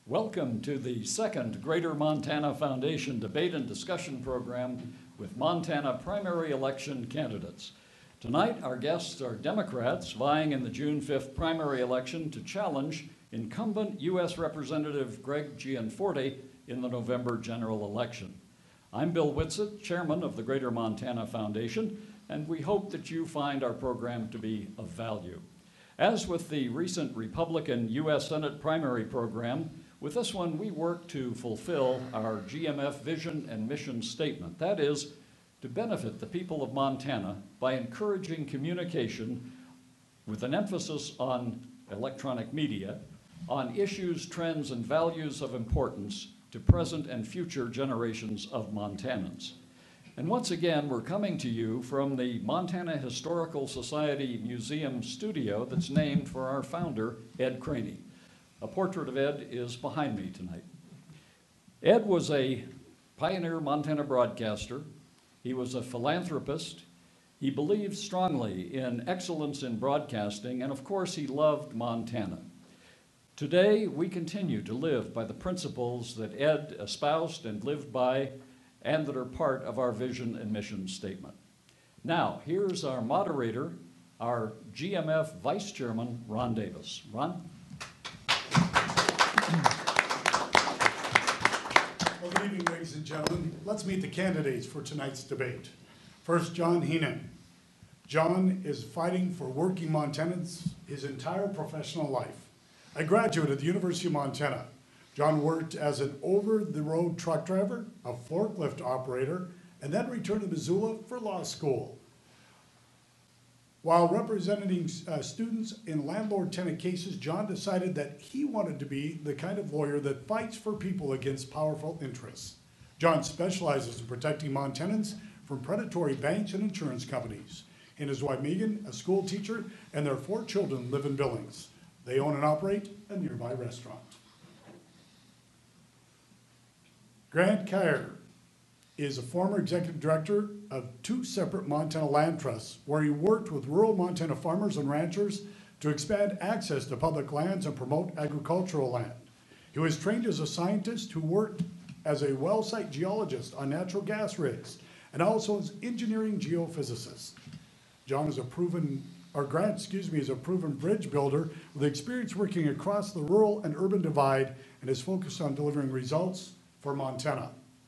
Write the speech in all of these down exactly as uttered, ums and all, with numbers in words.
Welcome to the second Greater Montana Foundation debate and discussion program with Montana primary election candidates. Tonight, our guests are Democrats vying in the June fifth primary election to challenge incumbent U S Representative Greg Gianforte in the November general election. I'm Bill Whitsitt, chairman of the Greater Montana Foundation, and we hope that you find our program to be of value. As with the recent Republican U S Senate primary program, with this one we work to fulfill our G M F vision and mission statement. That is, to benefit the people of Montana by encouraging communication with an emphasis on electronic media, on issues, trends, and values of importance to present and future generations of Montanans. And once again, we're coming to you from the Montana Historical Society Museum studio that's named for our founder, Ed Craney. A portrait of Ed is behind me tonight. Ed was a pioneer Montana broadcaster. He was a philanthropist. He believed strongly in excellence in broadcasting, and of course, he loved Montana. Today, we continue to live by the principles that Ed espoused and lived by, and that are part of our vision and mission statement. Now, here's our moderator, our G M F Vice Chairman, Ron Davis. Ron? Well, good evening, ladies and gentlemen. Let's meet the candidates for tonight's debate. First, John Heenan. John is fighting for working Montanans his entire professional life. A graduate of the University of Montana, John worked as an over-the-road truck driver, a forklift operator, and then returned to Missoula for law school. While representing uh, students in landlord-tenant cases, John decided that he wanted to be the kind of lawyer that fights for people against powerful interests. John specializes in protecting Montanans from predatory banks and insurance companies. He and his wife Megan, a school teacher, and their four children live in Billings. They own and operate a nearby restaurant. Grant Kyer is a former executive director of two separate Montana land trusts, where he worked with rural Montana farmers and ranchers to expand access to public lands and promote agricultural land. He was trained as a scientist who worked as a well site geologist on natural gas rigs, and also as engineering geophysicist. John is a proven, or Grant, excuse me, is a proven bridge builder with experience working across the rural and urban divide, and is focused on delivering results for Montana.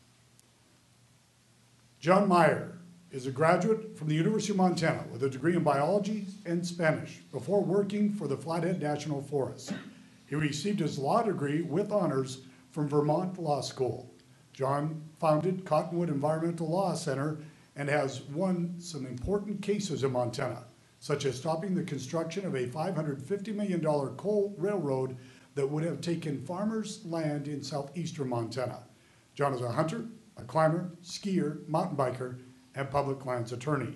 John Meyer is a graduate from the University of Montana with a degree in biology and Spanish before working for the Flathead National Forest. He received his law degree with honors from Vermont Law School. John founded Cottonwood Environmental Law Center and has won some important cases in Montana, such as stopping the construction of a five hundred fifty million dollar coal railroad that would have taken farmers' land in southeastern Montana. John is a hunter, a climber, skier, mountain biker, and public lands attorney.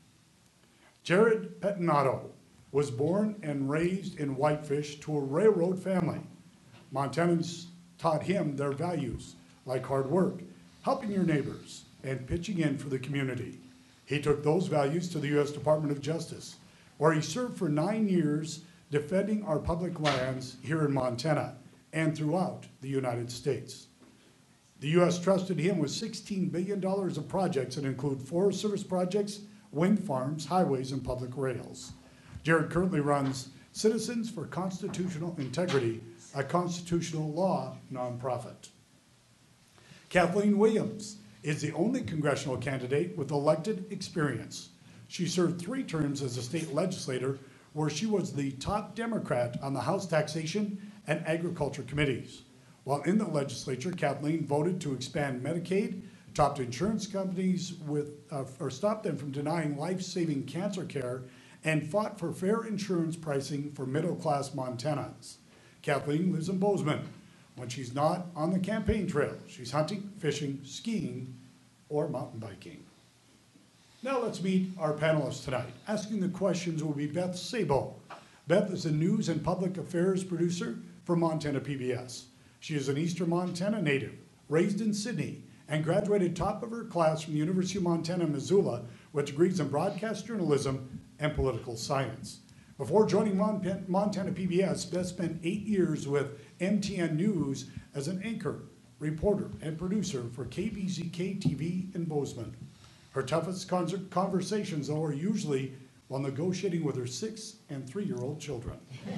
Jared Pettinato was born and raised in Whitefish to a railroad family. Montanans taught him their values, like hard work, helping your neighbors, and pitching in for the community. He took those values to the U S Department of Justice, where he served for nine years defending our public lands here in Montana and throughout the United States. The U S trusted him with sixteen billion dollars of projects that include Forest Service projects, wind farms, highways, and public rails. Jared currently runs Citizens for Constitutional Integrity, a constitutional law nonprofit. Kathleen Williams is the only congressional candidate with elected experience. She served three terms as a state legislator, where she was the top Democrat on the House Taxation and Agriculture committees. While in the legislature, Kathleen voted to expand Medicaid, topped insurance companies with, uh, or stopped them from denying life-saving cancer care, and fought for fair insurance pricing for middle-class Montanans. Kathleen lives in Bozeman. When she's not on the campaign trail, she's hunting, fishing, skiing, or mountain biking. Now let's meet our panelists tonight. Asking the questions will be Beth Sabo. Beth is a news and public affairs producer for Montana P B S. She is an Eastern Montana native, raised in Sydney, and graduated top of her class from the University of Montana, Missoula, with degrees in broadcast journalism and political science. Before joining Mon- Montana P B S, Beth spent eight years with M T N News as an anchor, reporter, and producer for K B Z K T V in Bozeman. Her toughest con- conversations, though, are usually while negotiating with her six and three-year-old children.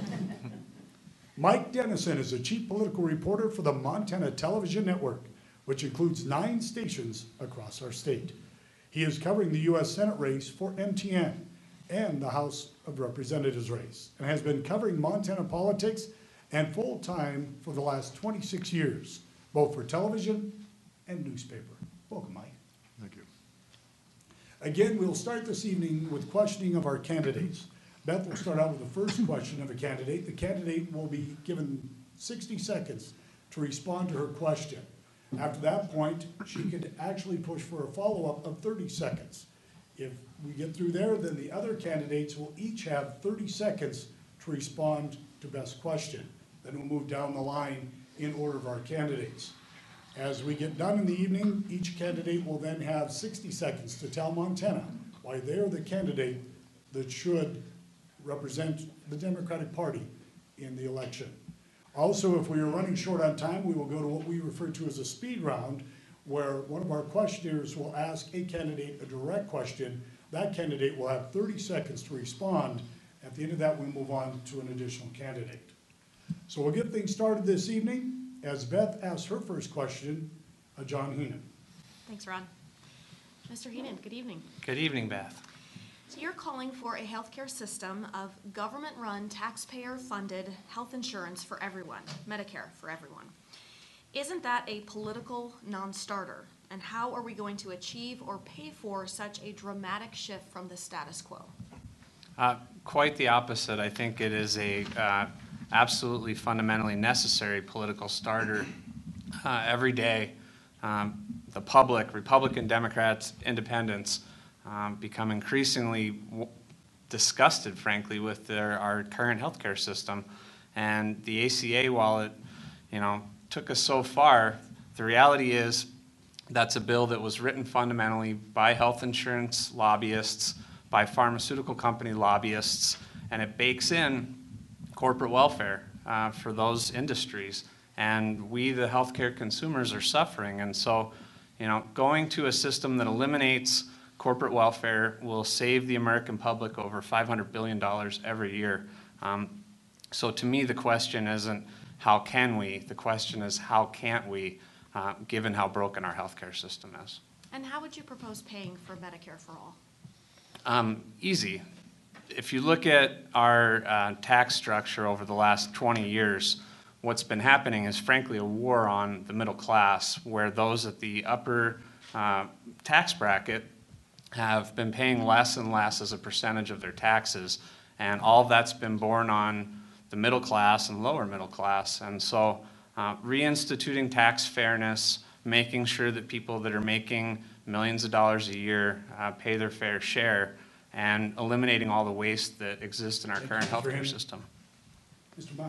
Mike Dennison is a chief political reporter for the Montana Television Network, which includes nine stations across our state. He is covering the U S Senate race for M T N and the House of Representatives race, and has been covering Montana politics and full-time for the last twenty-six years, both for television and newspaper. Welcome, Mike. Thank you. Again, we'll start this evening with questioning of our candidates. Beth will start out with the first question of a candidate. The candidate will be given sixty seconds to respond to her question. After that point, she could actually push for a follow-up of thirty seconds. If we get through there, then the other candidates will each have thirty seconds to respond to Beth's question. Then we'll move down the line in order of our candidates. As we get done in the evening, each candidate will then have sixty seconds to tell Montana why they're the candidate that should represent the Democratic Party in the election. Also, if we are running short on time, we will go to what we refer to as a speed round, where one of our questioners will ask a candidate a direct question. That candidate will have thirty seconds to respond. At the end of that, we move on to an additional candidate. So we'll get things started this evening as Beth asks her first question of John Heenan. Thanks, Ron. Mister Heenan, good evening. Good evening, Beth. So you're calling for a healthcare system of government-run, taxpayer-funded health insurance for everyone, Medicare for everyone. Isn't that a political non-starter? And how are we going to achieve or pay for such a dramatic shift from the status quo? Uh, quite the opposite. I think it is a uh, absolutely fundamentally necessary political starter. Uh, every day, um, the public, Republican, Democrats, Independents, um, become increasingly w- disgusted, frankly, with their, our current healthcare system. And the A C A, while it, you know, took us so far, the reality is that's a bill that was written fundamentally by health insurance lobbyists, by pharmaceutical company lobbyists, and it bakes in corporate welfare uh, for those industries. And we, the healthcare consumers, are suffering. And so, you know, going to a system that eliminates corporate welfare will save the American public over five hundred billion dollars every year. Um, so to me, the question isn't how can we, the question is how can't we, uh, given how broken our healthcare system is. And how would you propose paying for Medicare for all? Um, easy. If you look at our uh, tax structure over the last twenty years, what's been happening is frankly a war on the middle class, where those at the upper uh, tax bracket have been paying less and less as a percentage of their taxes, and all of that's been borne on the middle class and lower middle class. And so uh, reinstituting tax fairness, making sure that people that are making millions of dollars a year uh, pay their fair share, and eliminating all the waste that exists in our Thank current you, Mister healthcare Haney. system. Mister Meyer.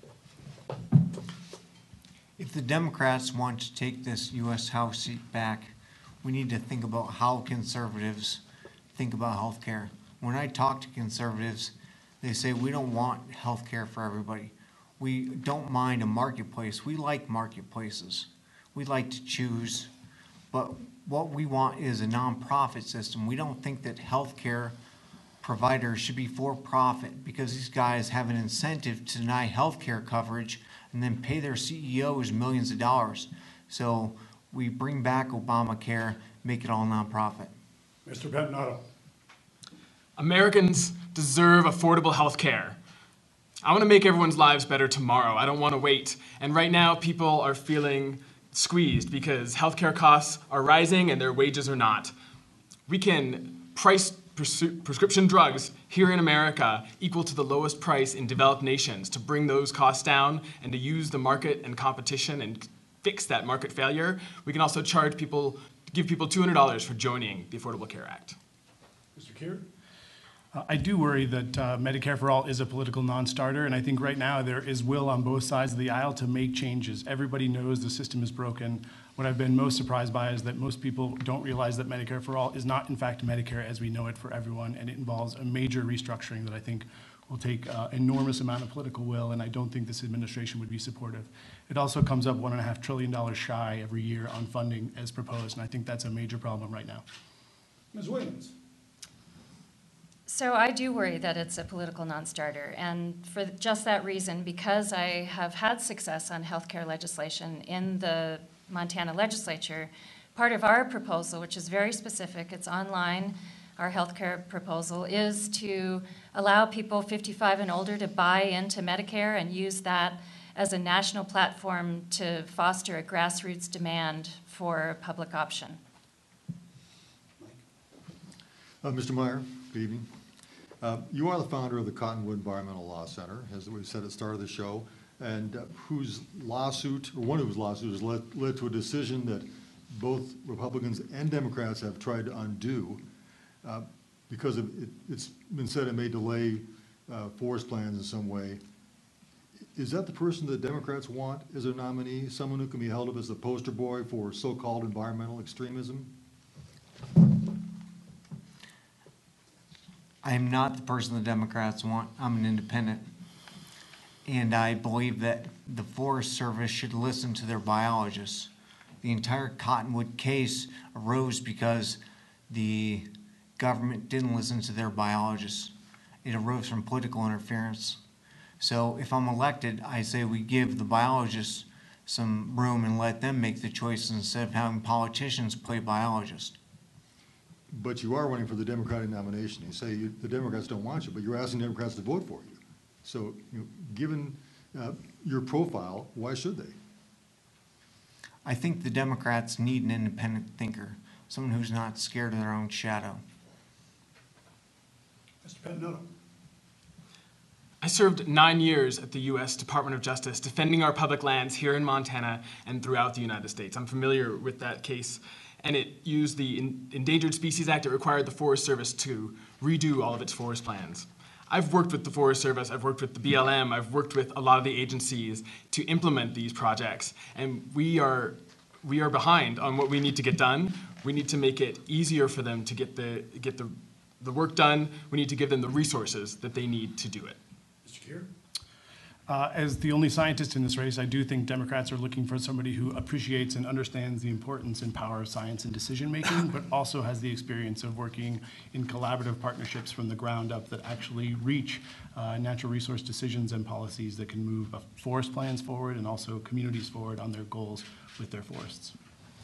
If the Democrats want to take this U S House seat back, we need to think about how conservatives think about health care. When I talk to conservatives, they say we don't want health care for everybody. We don't mind a marketplace. We like marketplaces. We like to choose. But what we want is a nonprofit system. We don't think that health care providers should be for profit, because these guys have an incentive to deny health care coverage and then pay their C E Os millions of dollars. So we bring back Obamacare, make it all nonprofit. Mister Pettinato. Americans deserve affordable health care. I want to make everyone's lives better tomorrow. I don't want to wait. And right now, people are feeling squeezed because healthcare costs are rising and their wages are not. We can price pres- prescription drugs here in America equal to the lowest price in developed nations to bring those costs down and to use the market and competition and fix that market failure. We can also charge people, give people two hundred dollars for joining the Affordable Care Act. Mister Keir. Uh, I do worry that uh, Medicare for All is a political non-starter, and I think right now there is will on both sides of the aisle to make changes. Everybody knows the system is broken. What I've been most surprised by is that most people don't realize that Medicare for All is not, in fact, Medicare as we know it for everyone, and it involves a major restructuring that I think will take uh, enormous amount of political will, and I don't think this administration would be supportive. It also comes up one and a half trillion dollars shy every year on funding as proposed, and I think that's a major problem right now. Miz Williams? So I do worry that it's a political non-starter, and for just that reason, because I have had success on healthcare legislation in the Montana legislature, part of our proposal, which is very specific, it's online, our healthcare proposal, is to allow people fifty-five and older to buy into Medicare and use that as a national platform to foster a grassroots demand for a public option. Uh, Mister Meyer, good evening. Uh, you are the founder of the Cottonwood Environmental Law Center, as we said at the start of the show, and uh, whose lawsuit, or one of whose lawsuits, has led, led to a decision that both Republicans and Democrats have tried to undo uh, because of it, it's been said it may delay uh, forest plans in some way. Is that the person that Democrats want as their nominee, someone who can be held up as the poster boy for so-called environmental extremism? I am not the person the Democrats want. I'm an independent. And I believe that the Forest Service should listen to their biologists. The entire Cottonwood case arose because the government didn't listen to their biologists. It arose from political interference. So if I'm elected, I say we give the biologists some room and let them make the choices instead of having politicians play biologists. But you are running for the Democratic nomination. You say you, the Democrats don't want you, but you're asking Democrats to vote for you. So, you know, given uh, your profile, why should they? I think the Democrats need an independent thinker, someone who's not scared of their own shadow. Mister Pettinato? I served nine years at the U S Department of Justice defending our public lands here in Montana and throughout the United States. I'm familiar with that case, and it used the Endangered Species Act. It required the Forest Service to redo all of its forest plans. I've worked with the Forest Service, I've worked with the B L M, I've worked with a lot of the agencies to implement these projects, and we are we are behind on what we need to get done. We need to make it easier for them to get the get the the work done. We need to give them the resources that they need to do it. Mister Keir? Uh, as the only scientist in this race, I do think Democrats are looking for somebody who appreciates and understands the importance and power of science and decision-making, but also has the experience of working in collaborative partnerships from the ground up that actually reach uh, natural resource decisions and policies that can move uh, forest plans forward and also communities forward on their goals with their forests.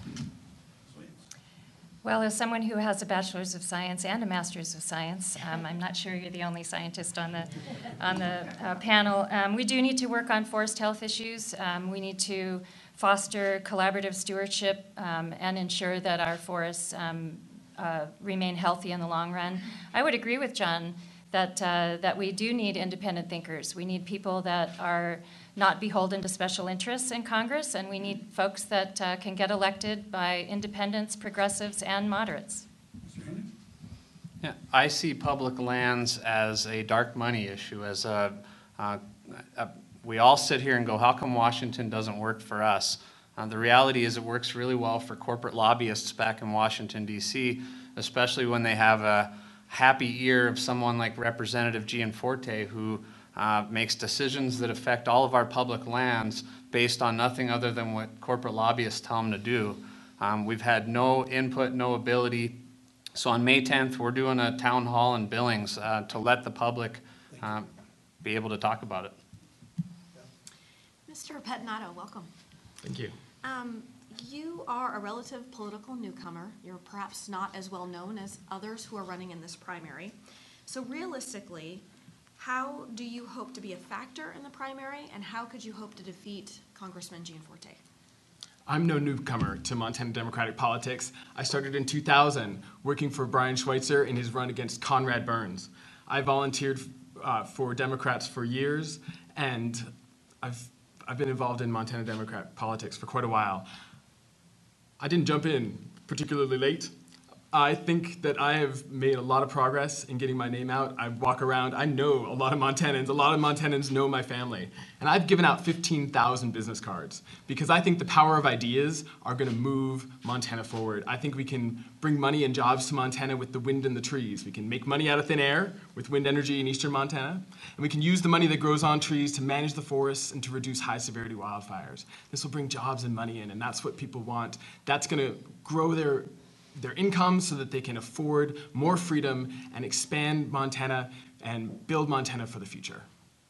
Well, as someone who has a bachelor's of science and a master's of science, um, I'm not sure you're the only scientist on the on the uh, panel. Um, we do need to work on forest health issues. Um, we need to foster collaborative stewardship um, and ensure that our forests um, uh, remain healthy in the long run. I would agree with John that uh, that we do need independent thinkers. We need people that are not beholden to special interests in Congress, and we need folks that uh, can get elected by independents, progressives, and moderates. Mister Henry? Yeah, I see public lands as a dark money issue, as a, uh, a we all sit here and go, how come Washington doesn't work for us? Uh, the reality is it works really well for corporate lobbyists back in Washington, D C, especially when they have a happy ear of someone like Representative Gianforte, who uh, makes decisions that affect all of our public lands based on nothing other than what corporate lobbyists tell them to do. Um, we've had no input, no ability. So on May tenth, we're doing a town hall in Billings uh, to let the public uh, be able to talk about it. Mister Pettinato, welcome. Thank you. Um, you are a relative political newcomer. You're perhaps not as well known as others who are running in this primary. So realistically, how do you hope to be a factor in the primary, and how could you hope to defeat Congressman Gianforte? I'm no newcomer to Montana Democratic politics. I started in two thousand working for Brian Schweitzer in his run against Conrad Burns. I volunteered uh, for Democrats for years, and I've, I've been involved in Montana Democrat politics for quite a while. I didn't jump in particularly late. I think that I have made a lot of progress in getting my name out. I walk around, I know a lot of Montanans. A lot of Montanans know my family. And I've given out fifteen thousand business cards because I think the power of ideas are going to move Montana forward. I think we can bring money and jobs to Montana with the wind and the trees. We can make money out of thin air with wind energy in eastern Montana. And we can use the money that grows on trees to manage the forests and to reduce high severity wildfires. This will bring jobs and money in, and that's what people want. That's going to grow their their income so that they can afford more freedom and expand Montana and build Montana for the future.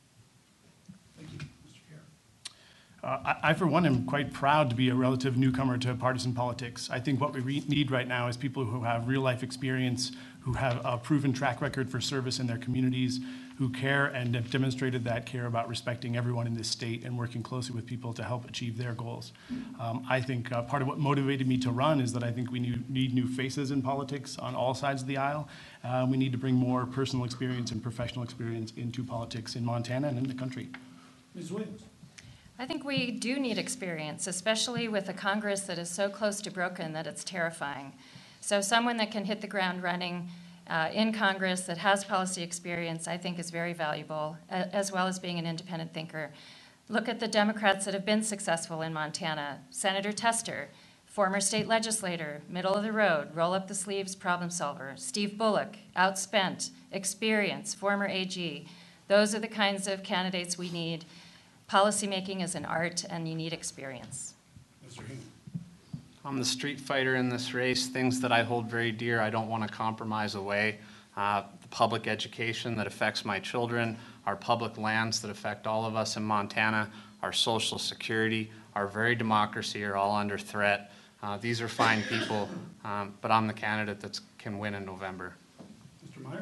Thank you, Mister Kerr. Uh, I, I, for one, am quite proud to be a relative newcomer to partisan politics. I think what we re- need right now is people who have real-life experience, who have a proven track record for service in their communities, who care and have demonstrated that care about respecting everyone in this state and working closely with people to help achieve their goals. Um, I think uh, part of what motivated me to run is that I think we need, need new faces in politics on all sides of the aisle. Uh, we need to bring more personal experience and professional experience into politics in Montana and in the country. Miz Williams. I think we do need experience, especially with a Congress that is so close to broken that it's terrifying. So someone that can hit the ground running uh, in Congress that has policy experience, I think is very valuable, a- as well as being an independent thinker. Look at the Democrats that have been successful in Montana. Senator Tester, former state legislator, middle of the road, roll up the sleeves problem solver. Steve Bullock, outspent, experience, former A G. Those are the kinds of candidates we need. Policymaking is an art, and you need experience. Mister Hingham. I'm the street fighter in this race. Things that I hold very dear, I don't want to compromise away. Uh, the public education that affects my children, our public lands that affect all of us in Montana, our social security, our very democracy are all under threat. Uh, these are fine people, um, but I'm the candidate that can win in November. Mister Meyer.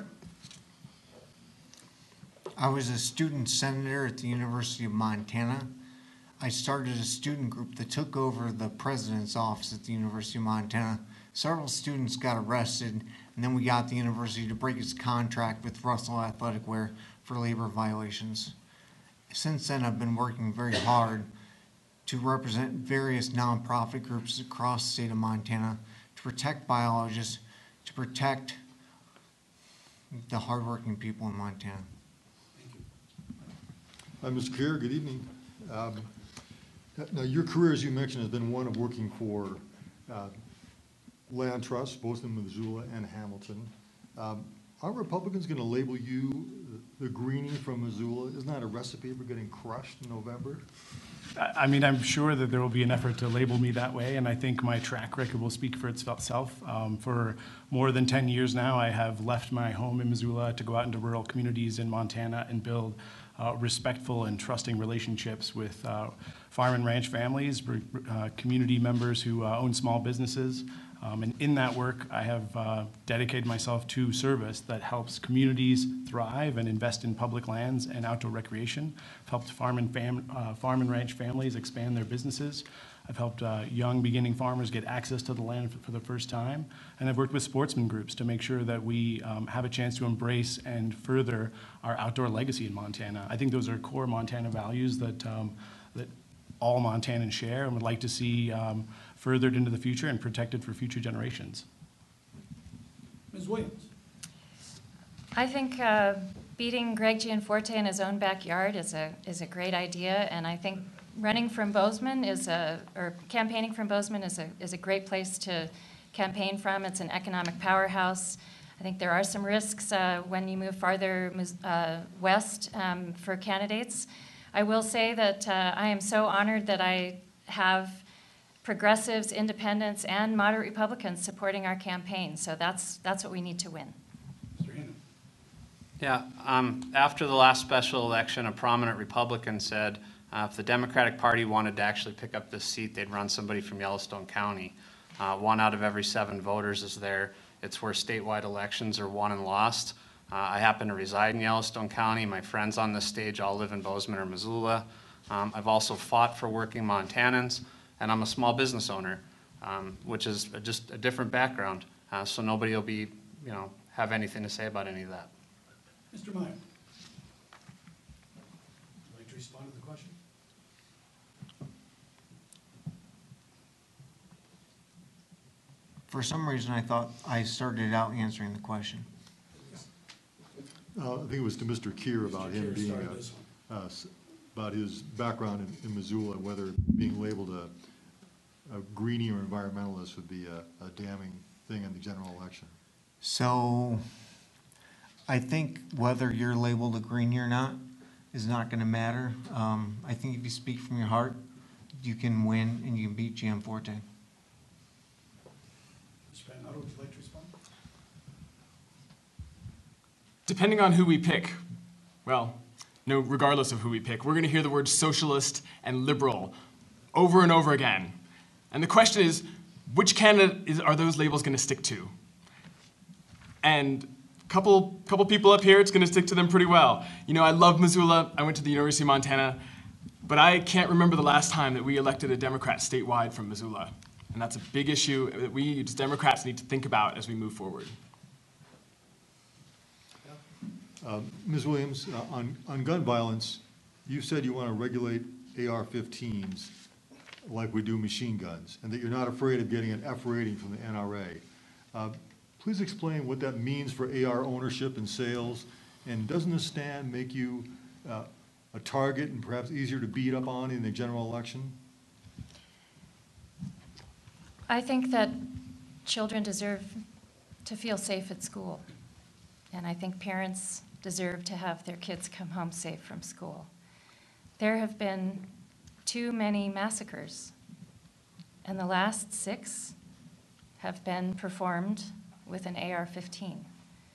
I was a student senator at the University of Montana. I started a student group that took over the president's office at the University of Montana. Several students got arrested, and then we got the university to break its contract with Russell Athletic Wear for labor violations. Since then, I've been working very hard to represent various nonprofit groups across the state of Montana to protect biologists, to protect the hardworking people in Montana. Hi, Mister Kerr, good evening. Um, Now, your career, as you mentioned, has been one of working for uh, land trusts, both in Missoula and Hamilton. Um, Are Republicans going to label you the greenie from Missoula? Isn't that a recipe for getting crushed in November? I I mean, I'm sure that there will be an effort to label me that way, and I think my track record will speak for itself. Um, for more than ten years now, I have left my home in Missoula to go out into rural communities in Montana and build uh, respectful and trusting relationships with uh, farm and ranch families, uh, community members who uh, own small businesses. Um, and in that work, I have uh, dedicated myself to service that helps communities thrive and invest in public lands and outdoor recreation. I've helped farm and, fam- uh, farm and ranch families expand their businesses. I've helped uh, young beginning farmers get access to the land for, for the first time. And I've worked with sportsman groups to make sure that we um, have a chance to embrace and further our outdoor legacy in Montana. I think those are core Montana values that, um, that all Montanans share and would like to see um, furthered into the future and protected for future generations. Miz Williams. I think uh, beating Greg Gianforte in his own backyard is a is a great idea, and I think running from Bozeman is a or campaigning from Bozeman is a is a great place to campaign from. It's an economic powerhouse. I think there are some risks uh, when you move farther uh, west um, for candidates. I will say that uh, I am so honored that I have progressives, independents, and moderate Republicans supporting our campaign. So that's that's what we need to win. Mister Hannon. Yeah, um, after the last special election, a prominent Republican said uh, if the Democratic Party wanted to actually pick up this seat, they'd run somebody from Yellowstone County. Uh, one out of every seven voters is there. It's where statewide elections are won and lost. Uh, I happen to reside in Yellowstone County. My friends on this stage all live in Bozeman or Missoula. Um, I've also fought for working Montanans, and I'm a small business owner, um, which is a, just a different background. Uh, so nobody will be, you know, have anything to say about any of that. Mister Meyer. Would you like to respond to the question? For some reason, I thought I started out answering the question. Uh, I think it was to Mister Keir about him Keir being, started a- this uh, s- about his background in, in Missoula, whether being labeled a, a greenie or environmentalist would be a, a damning thing in the general election. So I think whether you're labeled a greenie or not is not gonna matter. Um, I think if you speak from your heart, you can win and you can beat Gianforte. Mister Pantanato, would you like to respond? Depending on who we pick, well, no, regardless of who we pick, we're going to hear the words socialist and liberal over and over again. And the question is, which candidate is, are those labels going to stick to? And a couple, couple people up here, it's going to stick to them pretty well. You know, I love Missoula. I went to the University of Montana. But I can't remember the last time that we elected a Democrat statewide from Missoula. And that's a big issue that we as Democrats need to think about as we move forward. Miz Williams, uh, on, on gun violence, you said you want to regulate A R fifteens like we do machine guns, and that you're not afraid of getting an F rating from the N R A. Uh, Please explain what that means for A R ownership and sales, and doesn't the stand make you uh, a target and perhaps easier to beat up on in the general election? I think that children deserve to feel safe at school. And I think parents deserve to have their kids come home safe from school. There have been too many massacres, and the last six have been performed with an A R fifteen.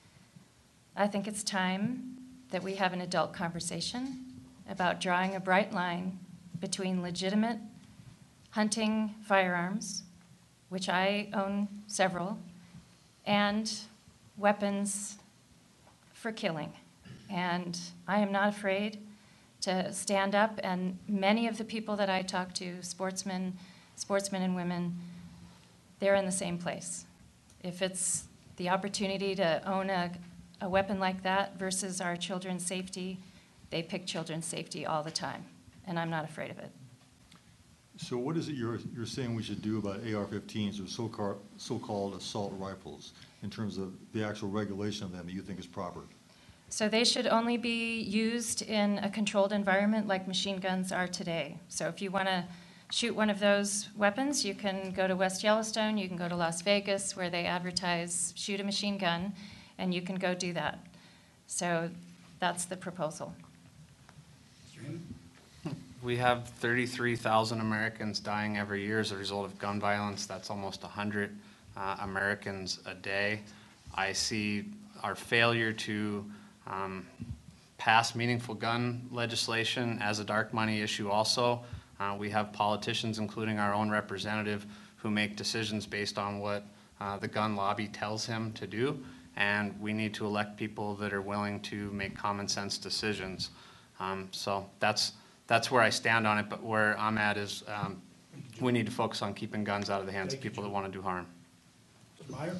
I think it's time that we have an adult conversation about drawing a bright line between legitimate hunting firearms, which I own several, and weapons for killing. And I am not afraid to stand up, and many of the people that I talk to, sportsmen, sportsmen and women, they're in the same place. If it's the opportunity to own a, a weapon like that versus our children's safety, they pick children's safety all the time, and I'm not afraid of it. So what is it you're, you're saying we should do about A R fifteens or so-called, so-called assault rifles in terms of the actual regulation of them that you think is proper? So they should only be used in a controlled environment like machine guns are today. So if you want to shoot one of those weapons, you can go to West Yellowstone, you can go to Las Vegas where they advertise shoot a machine gun, and you can go do that. So that's the proposal. Mister Haney? We have thirty-three thousand Americans dying every year as a result of gun violence. That's almost one hundred uh, Americans a day. I see our failure to um, pass meaningful gun legislation as a dark money issue also. Uh, we have politicians, including our own representative, who make decisions based on what uh, the gun lobby tells him to do, and we need to elect people that are willing to make common sense decisions. Um, so that's That's where I stand on it, but where I'm at is um, we need to focus on keeping guns out of the hands of people that want to do harm. Mister Meyer?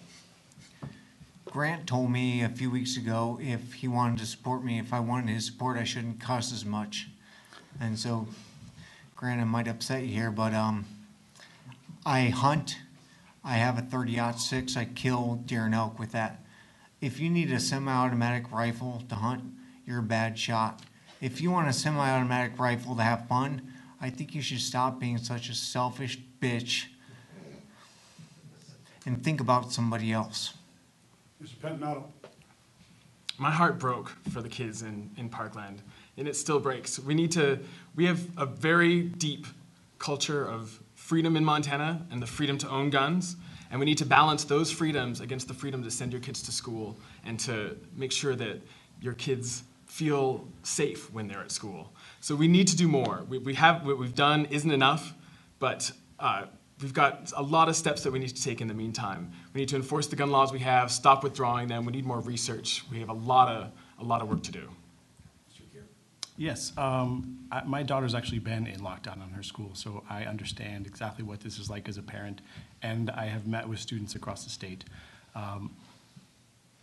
Grant told me a few weeks ago if he wanted to support me, if I wanted his support, I shouldn't cost as much. And so, Grant, I might upset you here, but um, I hunt. I have a thirty aught six. I kill deer and elk with that. If you need a semi-automatic rifle to hunt, you're a bad shot. If you want a semi-automatic rifle to have fun, I think you should stop being such a selfish bitch and think about somebody else. Mister Pantanato? My heart broke for the kids in, in Parkland, and it still breaks. We need to, we have a very deep culture of freedom in Montana and the freedom to own guns, and we need to balance those freedoms against the freedom to send your kids to school and to make sure that your kids feel safe when they're at school. So we need to do more. We, we have, what we've done isn't enough, but uh, we've got a lot of steps that we need to take in the meantime. We need to enforce the gun laws we have, stop withdrawing them. We need more research. We have a lot of, a lot of work to do. Mister Keir? Yes, um, I, my daughter's actually been in lockdown on her school, so I understand exactly what this is like as a parent, and I have met with students across the state. Um,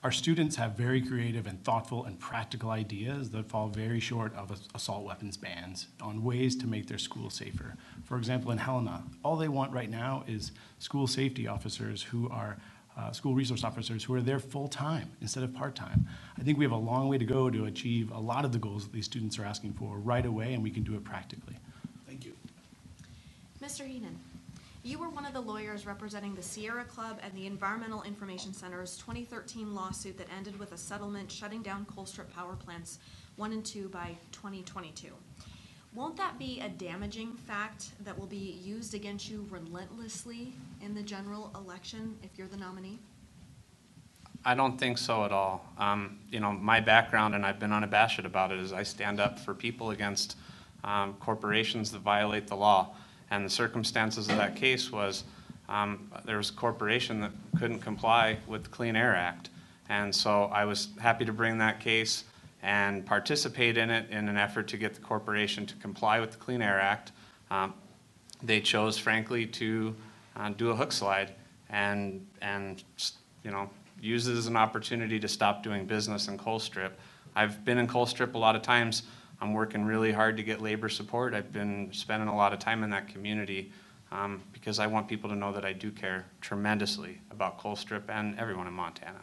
Our students have very creative and thoughtful and practical ideas that fall very short of as- assault weapons bans on ways to make their school safer. For example, in Helena, all they want right now is school safety officers who are uh, school resource officers who are there full-time instead of part-time. I think we have a long way to go to achieve a lot of the goals that these students are asking for right away, and we can do it practically. Thank you. Mister Heenan, you were one of the lawyers representing the Sierra Club and the Environmental Information Center's twenty thirteen lawsuit that ended with a settlement shutting down Colstrip power plants one and two by twenty twenty-two. Won't that be a damaging fact that will be used against you relentlessly in the general election if you're the nominee? I don't think so at all. Um, you know, my background, and I've been unabashed about it, is I stand up for people against um, corporations that violate the law. And the circumstances of that case was um, there was a corporation that couldn't comply with the Clean Air Act. And so I was happy to bring that case and participate in it in an effort to get the corporation to comply with the Clean Air Act. Um, they chose, frankly, to uh, do a hook slide and, and, you know, use it as an opportunity to stop doing business in Colstrip. I've been in Colstrip a lot of times. I'm working really hard to get labor support. I've been spending a lot of time in that community um, because I want people to know that I do care tremendously about Colstrip and everyone in Montana.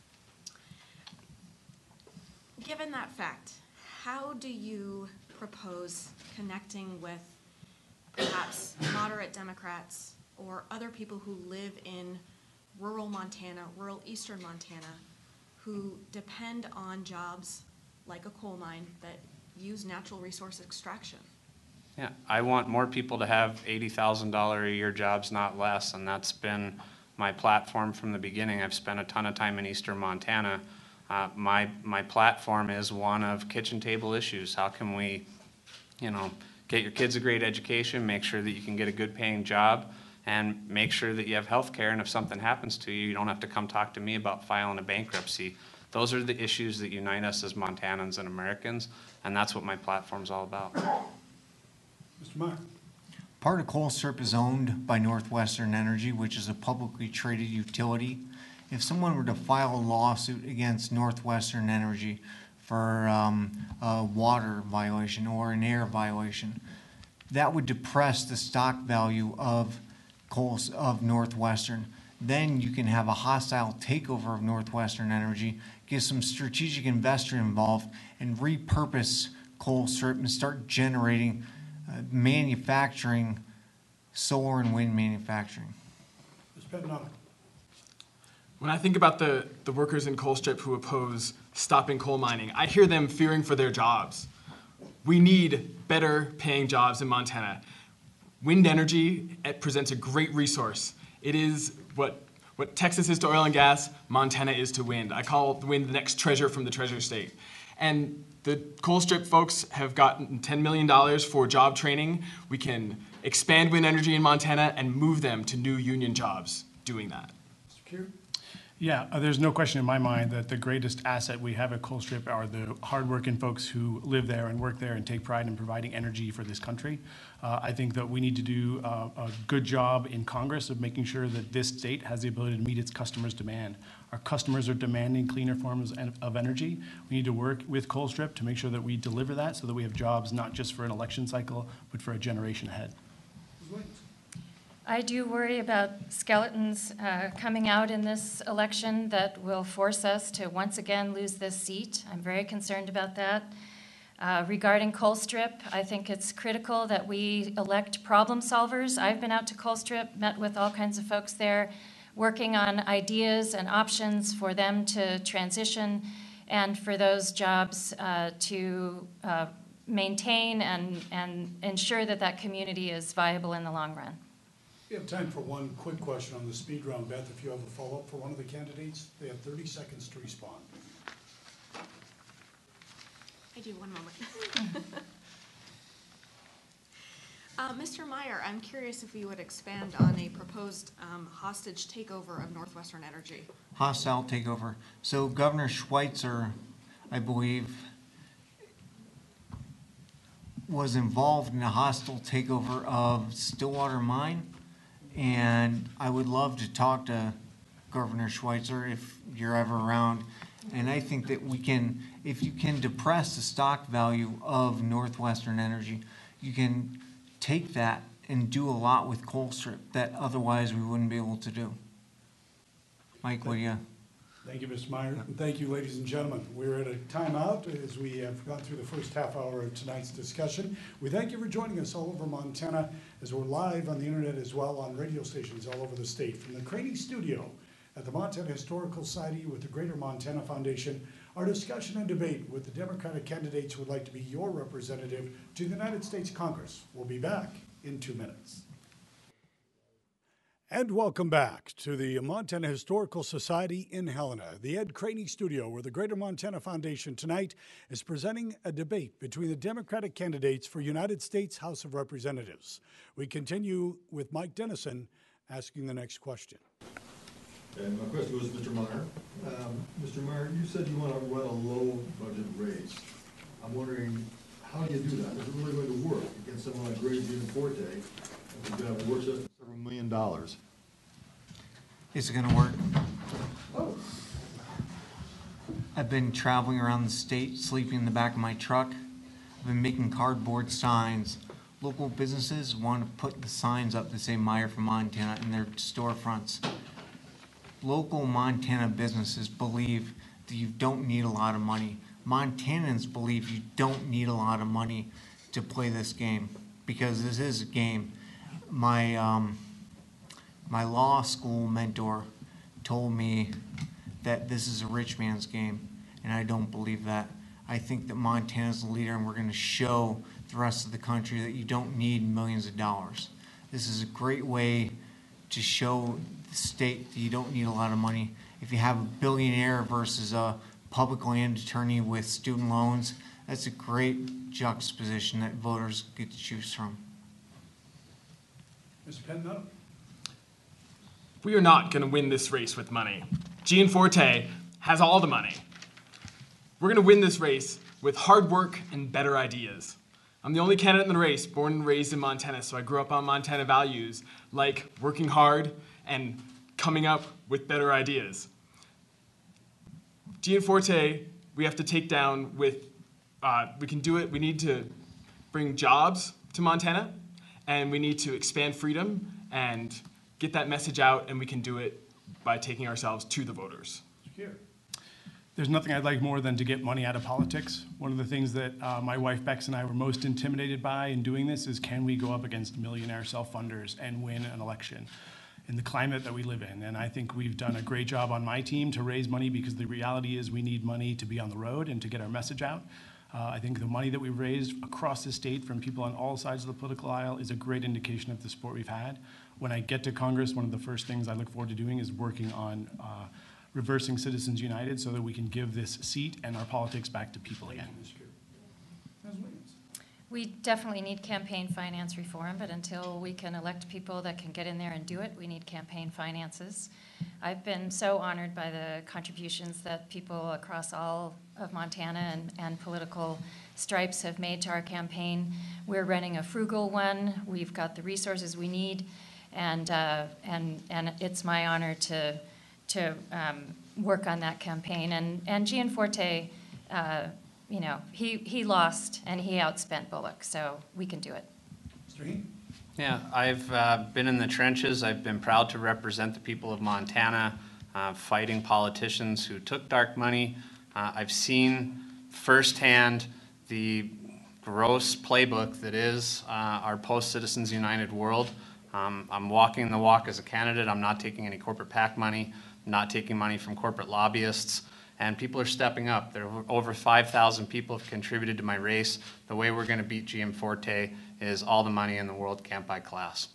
Given that fact, how do you propose connecting with perhaps moderate Democrats or other people who live in rural Montana, rural eastern Montana, who depend on jobs like a coal mine that use natural resource extraction? Yeah, I want more people to have eighty thousand dollars a year jobs, not less, and that's been my platform from the beginning. I've spent a ton of time in eastern Montana. Uh, my, my platform is one of kitchen table issues. How can we, you know, get your kids a great education, make sure that you can get a good paying job, and make sure that you have health care, and if something happens to you, you don't have to come talk to me about filing a bankruptcy. Those are the issues that unite us as Montanans and Americans, and that's what my platform's all about. Mister Meyer. Part of Colstrip is owned by Northwestern Energy, which is a publicly traded utility. If someone were to file a lawsuit against Northwestern Energy for um, a water violation or an air violation, that would depress the stock value of coal of Northwestern. Then you can have a hostile takeover of Northwestern Energy, get some strategic investor involved, and repurpose Colstrip and start generating uh, manufacturing, solar and wind manufacturing. Miz Pettinato. When I think about the, the workers in Colstrip who oppose stopping coal mining, I hear them fearing for their jobs. We need better paying jobs in Montana. Wind energy, it presents a great resource. It is what, what Texas is to oil and gas, Montana is to wind. I call the wind the next treasure from the treasure state. And the Colstrip folks have gotten ten million dollars for job training. We can expand wind energy in Montana and move them to new union jobs doing that. Mister Keir. Yeah, uh, there's no question in my mind that the greatest asset we have at Colstrip are the hardworking folks who live there and work there and take pride in providing energy for this country. Uh, I think that we need to do uh, a good job in Congress of making sure that this state has the ability to meet its customers' demand. Our customers are demanding cleaner forms of energy. We need to work with Colstrip to make sure that we deliver that so that we have jobs not just for an election cycle, but for a generation ahead. Miz Williams. I do worry about skeletons uh, coming out in this election that will force us to once again lose this seat. I'm very concerned about that. Uh, regarding Colstrip, I think it's critical that we elect problem solvers. I've been out to Colstrip, met with all kinds of folks there, working on ideas and options for them to transition and for those jobs uh, to uh, maintain and, and ensure that that community is viable in the long run. We have time for one quick question on the speed round. Beth, if you have a follow-up for one of the candidates, they have thirty seconds to respond. I do, one moment. uh, Mister Meyer, I'm curious if you would expand on a proposed um, hostage takeover of Northwestern Energy. Hostile takeover. So Governor Schweitzer, I believe, was involved in a hostile takeover of Stillwater Mine, and I would love to talk to Governor Schweitzer, if you're ever around. And I think that we can, if you can depress the stock value of Northwestern Energy, you can take that and do a lot with Colstrip that otherwise we wouldn't be able to do. Mike, what do you? Thank you, Mister Meyer, and thank you, ladies and gentlemen. We're at a timeout as we have gone through the first half hour of tonight's discussion. We thank you for joining us all over Montana as we're live on the internet as well on radio stations all over the state. From the Craney Studio at the Montana Historical Society with the Greater Montana Foundation, our discussion and debate with the Democratic candidates who would like to be your representative to the United States Congress. We'll be back in two minutes. And welcome back to the Montana Historical Society in Helena, the Ed Craney Studio, where the Greater Montana Foundation tonight is presenting a debate between the Democratic candidates for United States House of Representatives. We continue with Mike Dennison asking the next question. And my question goes to Mister Meyer. Um, Mister Meyer, you said you want to run a low-budget race. I'm wondering, how do you do that? Is it really going to work against someone like Greg Gianforte? Who's going to have a war chest of several million dollars? Is it gonna work? I've been traveling around the state, sleeping in the back of my truck. I've been making cardboard signs. Local businesses want to put the signs up that say Meyer from Montana in their storefronts. Local Montana businesses believe that you don't need a lot of money. Montanans believe you don't need a lot of money to play this game, because this is a game. My um, my law school mentor told me that this is a rich man's game, and I don't believe that. I think that Montana's the leader, and we're going to show the rest of the country that you don't need millions of dollars. This is a great way to show the state that you don't need a lot of money. If you have a billionaire versus a public land attorney with student loans, that's a great juxtaposition that voters get to choose from. Mister Penno? We are not going to win this race with money. Gianforte has all the money. We're going to win this race with hard work and better ideas. I'm the only candidate in the race born and raised in Montana, so I grew up on Montana values like working hard and coming up with better ideas. Gianforte, we have to take down with, uh, we can do it, we need to bring jobs to Montana, and we need to expand freedom and get that message out, and we can do it by taking ourselves to the voters. Here. There's nothing I'd like more than to get money out of politics. One of the things that uh, my wife Bex and I were most intimidated by in doing this is, can we go up against millionaire self-funders and win an election in the climate that we live in? And I think we've done a great job on my team to raise money, because the reality is we need money to be on the road and to get our message out. Uh, I think the money that we've raised across the state from people on all sides of the political aisle is a great indication of the support we've had. When I get to Congress, one of the first things I look forward to doing is working on uh, reversing Citizens United so that we can give this seat and our politics back to people again. We definitely need campaign finance reform, but until we can elect people that can get in there and do it, we need campaign finances. I've been so honored by the contributions that people across all of Montana and, and political stripes have made to our campaign. We're running a frugal one. We've got the resources we need, and uh, and and it's my honor to to um, work on that campaign. And and Gianforte, uh, you know, he he lost and he outspent Bullock, so we can do it. Mister Heem? Yeah, I've uh, been in the trenches. I've been proud to represent the people of Montana, uh, fighting politicians who took dark money. Uh, I've seen firsthand the gross playbook that is uh, our post-Citizens United world. Um, I'm walking the walk as a candidate. I'm not taking any corporate PAC money. I'm not taking money from corporate lobbyists. And people are stepping up. There are over five thousand people have contributed to my race. The way we're going to beat Gianforte is all the money in the world can't buy class.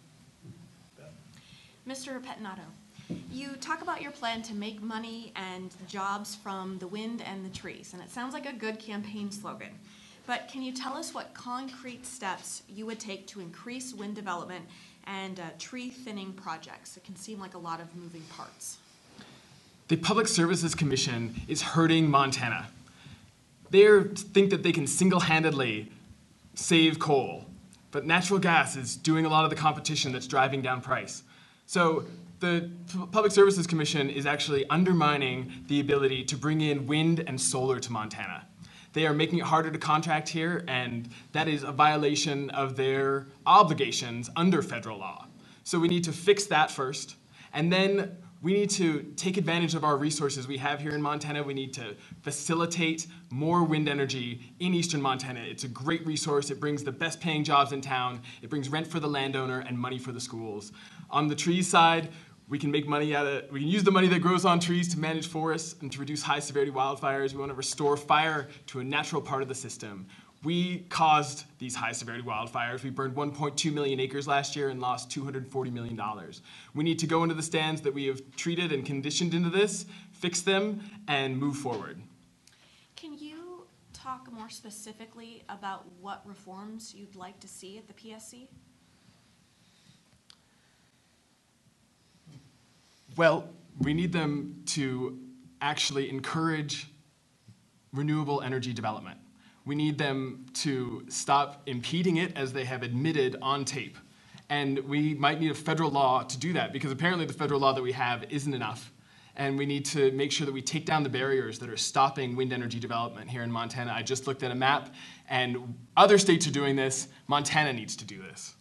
Mister Pettinato, you talk about your plan to make money and jobs from the wind and the trees, and it sounds like a good campaign slogan. But can you tell us what concrete steps you would take to increase wind development and uh, tree thinning projects? It can seem like a lot of moving parts. The Public Services Commission is hurting Montana. They think that they can single-handedly save coal, but natural gas is doing a lot of the competition that's driving down price. So the P- Public Services Commission is actually undermining the ability to bring in wind and solar to Montana. They are making it harder to contract here, and that is a violation of their obligations under federal law. So we need to fix that first, and then we need to take advantage of our resources we have here in Montana. We need to facilitate more wind energy in eastern Montana. It's a great resource. It brings the best paying jobs in town. It brings rent for the landowner and money for the schools. On the trees side, we can make money out of, we can use the money that grows on trees to manage forests and to reduce high severity wildfires. We want to restore fire to a natural part of the system. We caused these high severity wildfires. We burned one point two million acres last year and lost two hundred forty million dollars. We need to go into the stands that we have treated and conditioned into this, fix them, and move forward. Can you talk more specifically about what reforms you'd like to see at the P S C? Well, we need them to actually encourage renewable energy development. We need them to stop impeding it, as they have admitted on tape. And we might need a federal law to do that, because apparently the federal law that we have isn't enough. And we need to make sure that we take down the barriers that are stopping wind energy development here in Montana. I just looked at a map, and other states are doing this. Montana needs to do this.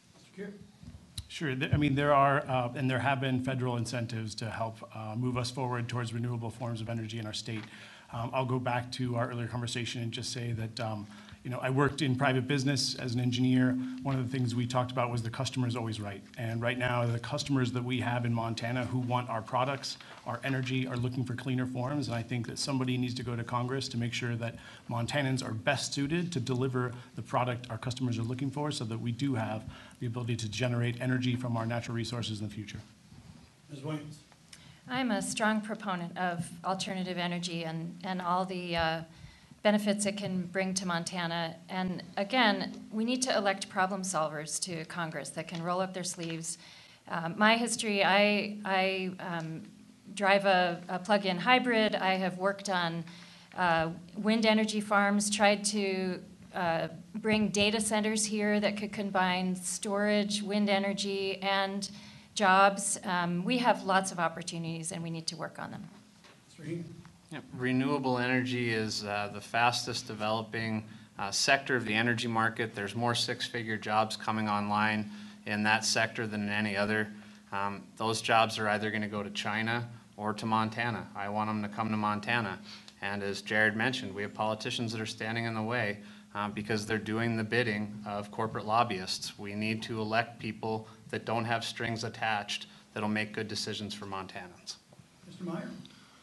Sure. Th- I mean, there are, uh, and there have been federal incentives to help uh, move us forward towards renewable forms of energy in our state. Um, I'll go back to our earlier conversation and just say that, um, you know, I worked in private business as an engineer. One of the things we talked about was the customer is always right. And right now, the customers that we have in Montana who want our products, our energy, are looking for cleaner forms. And I think that somebody needs to go to Congress to make sure that Montanans are best suited to deliver the product our customers are looking for, so that we do have the ability to generate energy from our natural resources in the future. Miz Williams? I'm a strong proponent of alternative energy and, and all the uh, benefits it can bring to Montana. And again, we need to elect problem solvers to Congress that can roll up their sleeves. Um, my history, I, I um, drive a, a plug-in hybrid. I have worked on uh, wind energy farms, tried to uh, bring data centers here that could combine storage, wind energy, and jobs. Um, we have lots of opportunities, and we need to work on them. Mister Heaney? Yep. Renewable energy is uh, the fastest developing uh, sector of the energy market. There's more six-figure jobs coming online in that sector than in any other. Um, those jobs are either going to go to China or to Montana. I want them to come to Montana. And as Jared mentioned, we have politicians that are standing in the way uh, because they're doing the bidding of corporate lobbyists. We need to elect people that don't have strings attached that'll make good decisions for Montanans. Mister Meyer?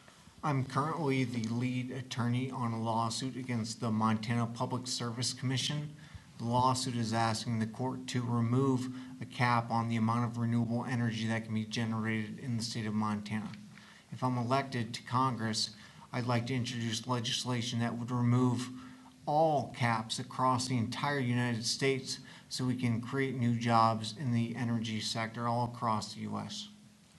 I'm currently the lead attorney on a lawsuit against the Montana Public Service Commission. The lawsuit is asking the court to remove the cap on the amount of renewable energy that can be generated in the state of Montana. If I'm elected to Congress, I'd like to introduce legislation that would remove all caps across the entire United States so we can create new jobs in the energy sector all across the U S.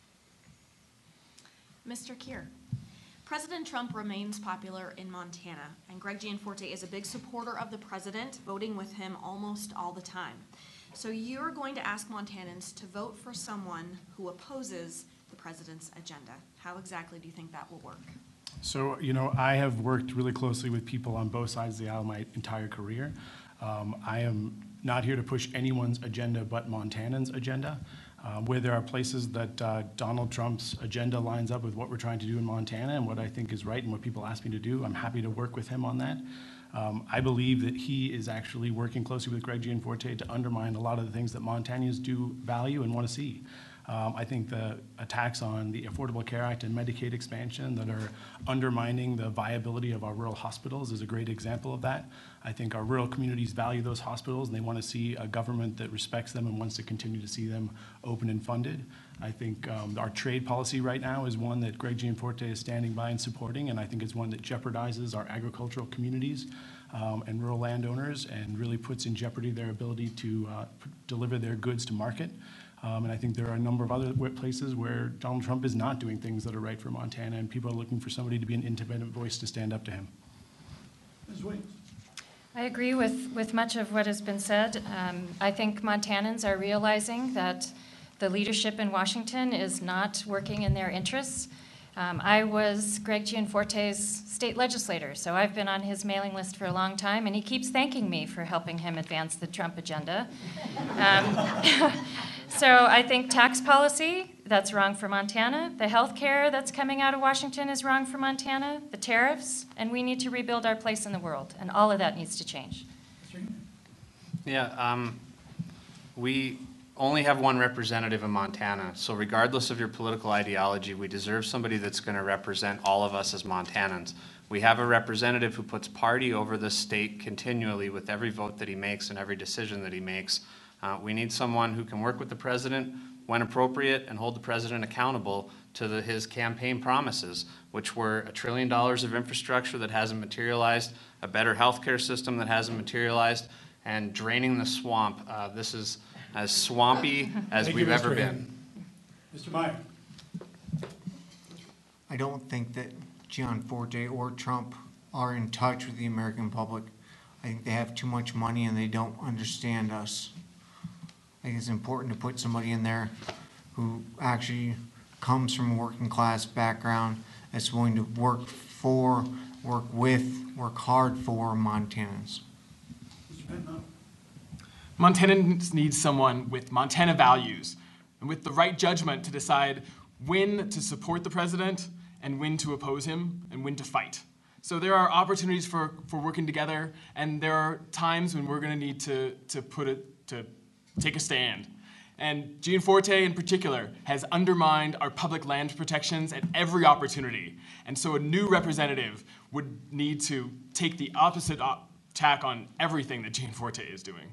Mister Kier, President Trump remains popular in Montana, and Greg Gianforte is a big supporter of the president, voting with him almost all the time. So you're going to ask Montanans to vote for someone who opposes the president's agenda. How exactly do you think that will work? So, you know, I have worked really closely with people on both sides of the aisle my entire career. Um, I am not here to push anyone's agenda but Montanans' agenda. Uh, where there are places that uh, Donald Trump's agenda lines up with what we're trying to do in Montana and what I think is right and what people ask me to do, I'm happy to work with him on that. Um, I believe that he is actually working closely with Greg Gianforte to undermine a lot of the things that Montanans do value and want to see. Um, I think the attacks on the Affordable Care Act and Medicaid expansion that are undermining the viability of our rural hospitals is a great example of that. I think our rural communities value those hospitals, and they want to see a government that respects them and wants to continue to see them open and funded. I think um, our trade policy right now is one that Greg Gianforte is standing by and supporting, and I think it's one that jeopardizes our agricultural communities um, and rural landowners and really puts in jeopardy their ability to uh, p- deliver their goods to market. Um, and I think there are a number of other places where Donald Trump is not doing things that are right for Montana, and people are looking for somebody to be an independent voice to stand up to him. Miz Williams? I agree with, with much of what has been said. Um, I think Montanans are realizing that the leadership in Washington is not working in their interests. Um, I was Greg Gianforte's state legislator, so I've been on his mailing list for a long time, and he keeps thanking me for helping him advance the Trump agenda. Um, so I think tax policy, that's wrong for Montana. The health care that's coming out of Washington is wrong for Montana. The tariffs, and we need to rebuild our place in the world, and all of that needs to change. Yeah, um, we only have one representative in Montana, so regardless of your political ideology, we deserve somebody that's going to represent all of us as Montanans. We have a representative who puts party over the state continually with every vote that he makes and every decision that he makes. Uh, we need someone who can work with the president when appropriate and hold the president accountable to the, his campaign promises, which were a trillion dollars of infrastructure that hasn't materialized, a better healthcare system that hasn't materialized, and draining the swamp. Uh, this is as swampy as Thank we've you, ever Mister been. Hannon. Mister Meyer. I don't think that Gianforte or Trump are in touch with the American public. I think they have too much money and they don't understand us. I think it's important to put somebody in there who actually comes from a working class background, that's willing to work for, work with, work hard for Montanans. Mister Penn, Montanans need someone with Montana values and with the right judgment to decide when to support the president and when to oppose him and when to fight. So there are opportunities for, for working together, and there are times when we're going to need to, to put it, to take a stand. And Gianforte in particular has undermined our public land protections at every opportunity. And so a new representative would need to take the opposite op- tack on everything that Gianforte is doing.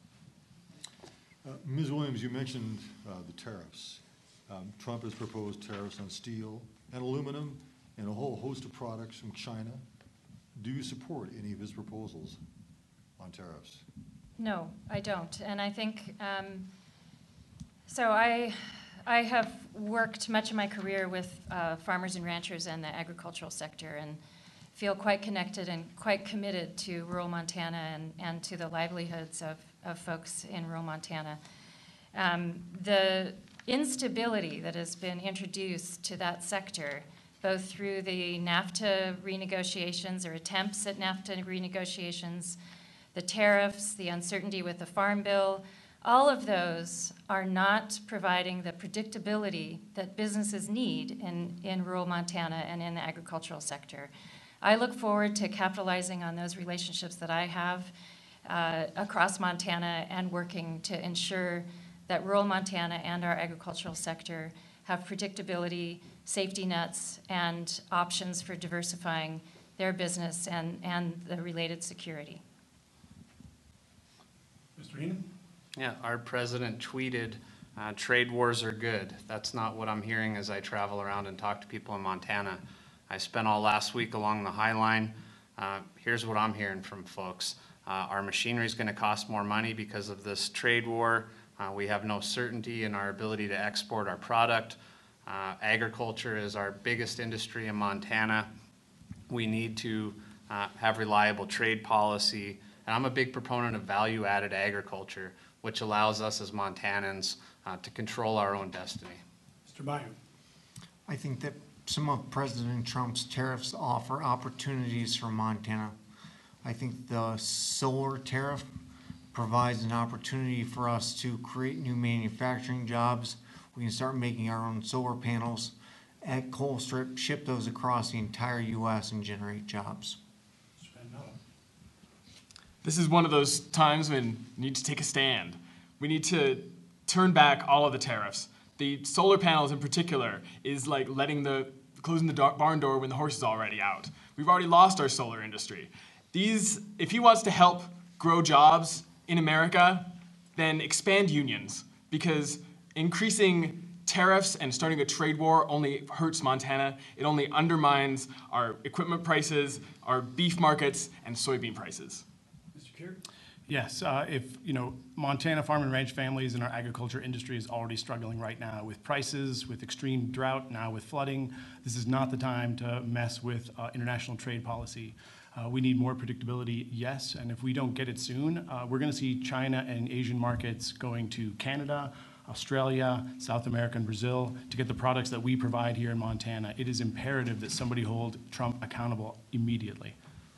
Uh, Miz Williams, you mentioned uh, the tariffs. Um, Trump has proposed tariffs on steel and aluminum and a whole host of products from China. Do you support any of his proposals on tariffs? No, I don't. And I think, um, so I, I have worked much of my career with uh, farmers and ranchers and the agricultural sector, and feel quite connected and quite committed to rural Montana and, and to the livelihoods of, of folks in rural Montana. Um, the instability that has been introduced to that sector, both through the NAFTA renegotiations or attempts at NAFTA renegotiations, the tariffs, the uncertainty with the Farm Bill, all of those are not providing the predictability that businesses need in, in rural Montana and in the agricultural sector. I look forward to capitalizing on those relationships that I have uh, across Montana and working to ensure that rural Montana and our agricultural sector have predictability, safety nets, and options for diversifying their business and, and the related security. Mister Heenan? Yeah, our president tweeted, uh, trade wars are good. That's not what I'm hearing as I travel around and talk to people in Montana. I spent all last week along the High Line. Uh, here's what I'm hearing from folks. Uh, our machinery is going to cost more money because of this trade war. Uh, we have no certainty in our ability to export our product. Uh, agriculture is our biggest industry in Montana. We need to uh, have reliable trade policy. And I'm a big proponent of value-added agriculture, which allows us as Montanans uh, to control our own destiny. Mister Meyer? I think that some of President Trump's tariffs offer opportunities for Montana. I think the solar tariff provides an opportunity for us to create new manufacturing jobs. We can start making our own solar panels at Colstrip, ship those across the entire U S and generate jobs. Mister Penn? This is one of those times when we need to take a stand. We need to turn back all of the tariffs. The solar panels in particular is like letting the, closing the barn door when the horse is already out. We've already lost our solar industry. These, if he wants to help grow jobs in America, then expand unions, because increasing tariffs and starting a trade war only hurts Montana. It only undermines our equipment prices, our beef markets, and soybean prices. Mister Keir? Yes, uh, if, you know, Montana farm and ranch families and our agriculture industry is already struggling right now with prices, with extreme drought, now with flooding. This is not the time to mess with uh, international trade policy. Uh, we need more predictability, yes, and if we don't get it soon, uh, we're going to see China and Asian markets going to Canada, Australia, South America, and Brazil to get the products that we provide here in Montana. It is imperative that somebody hold Trump accountable immediately.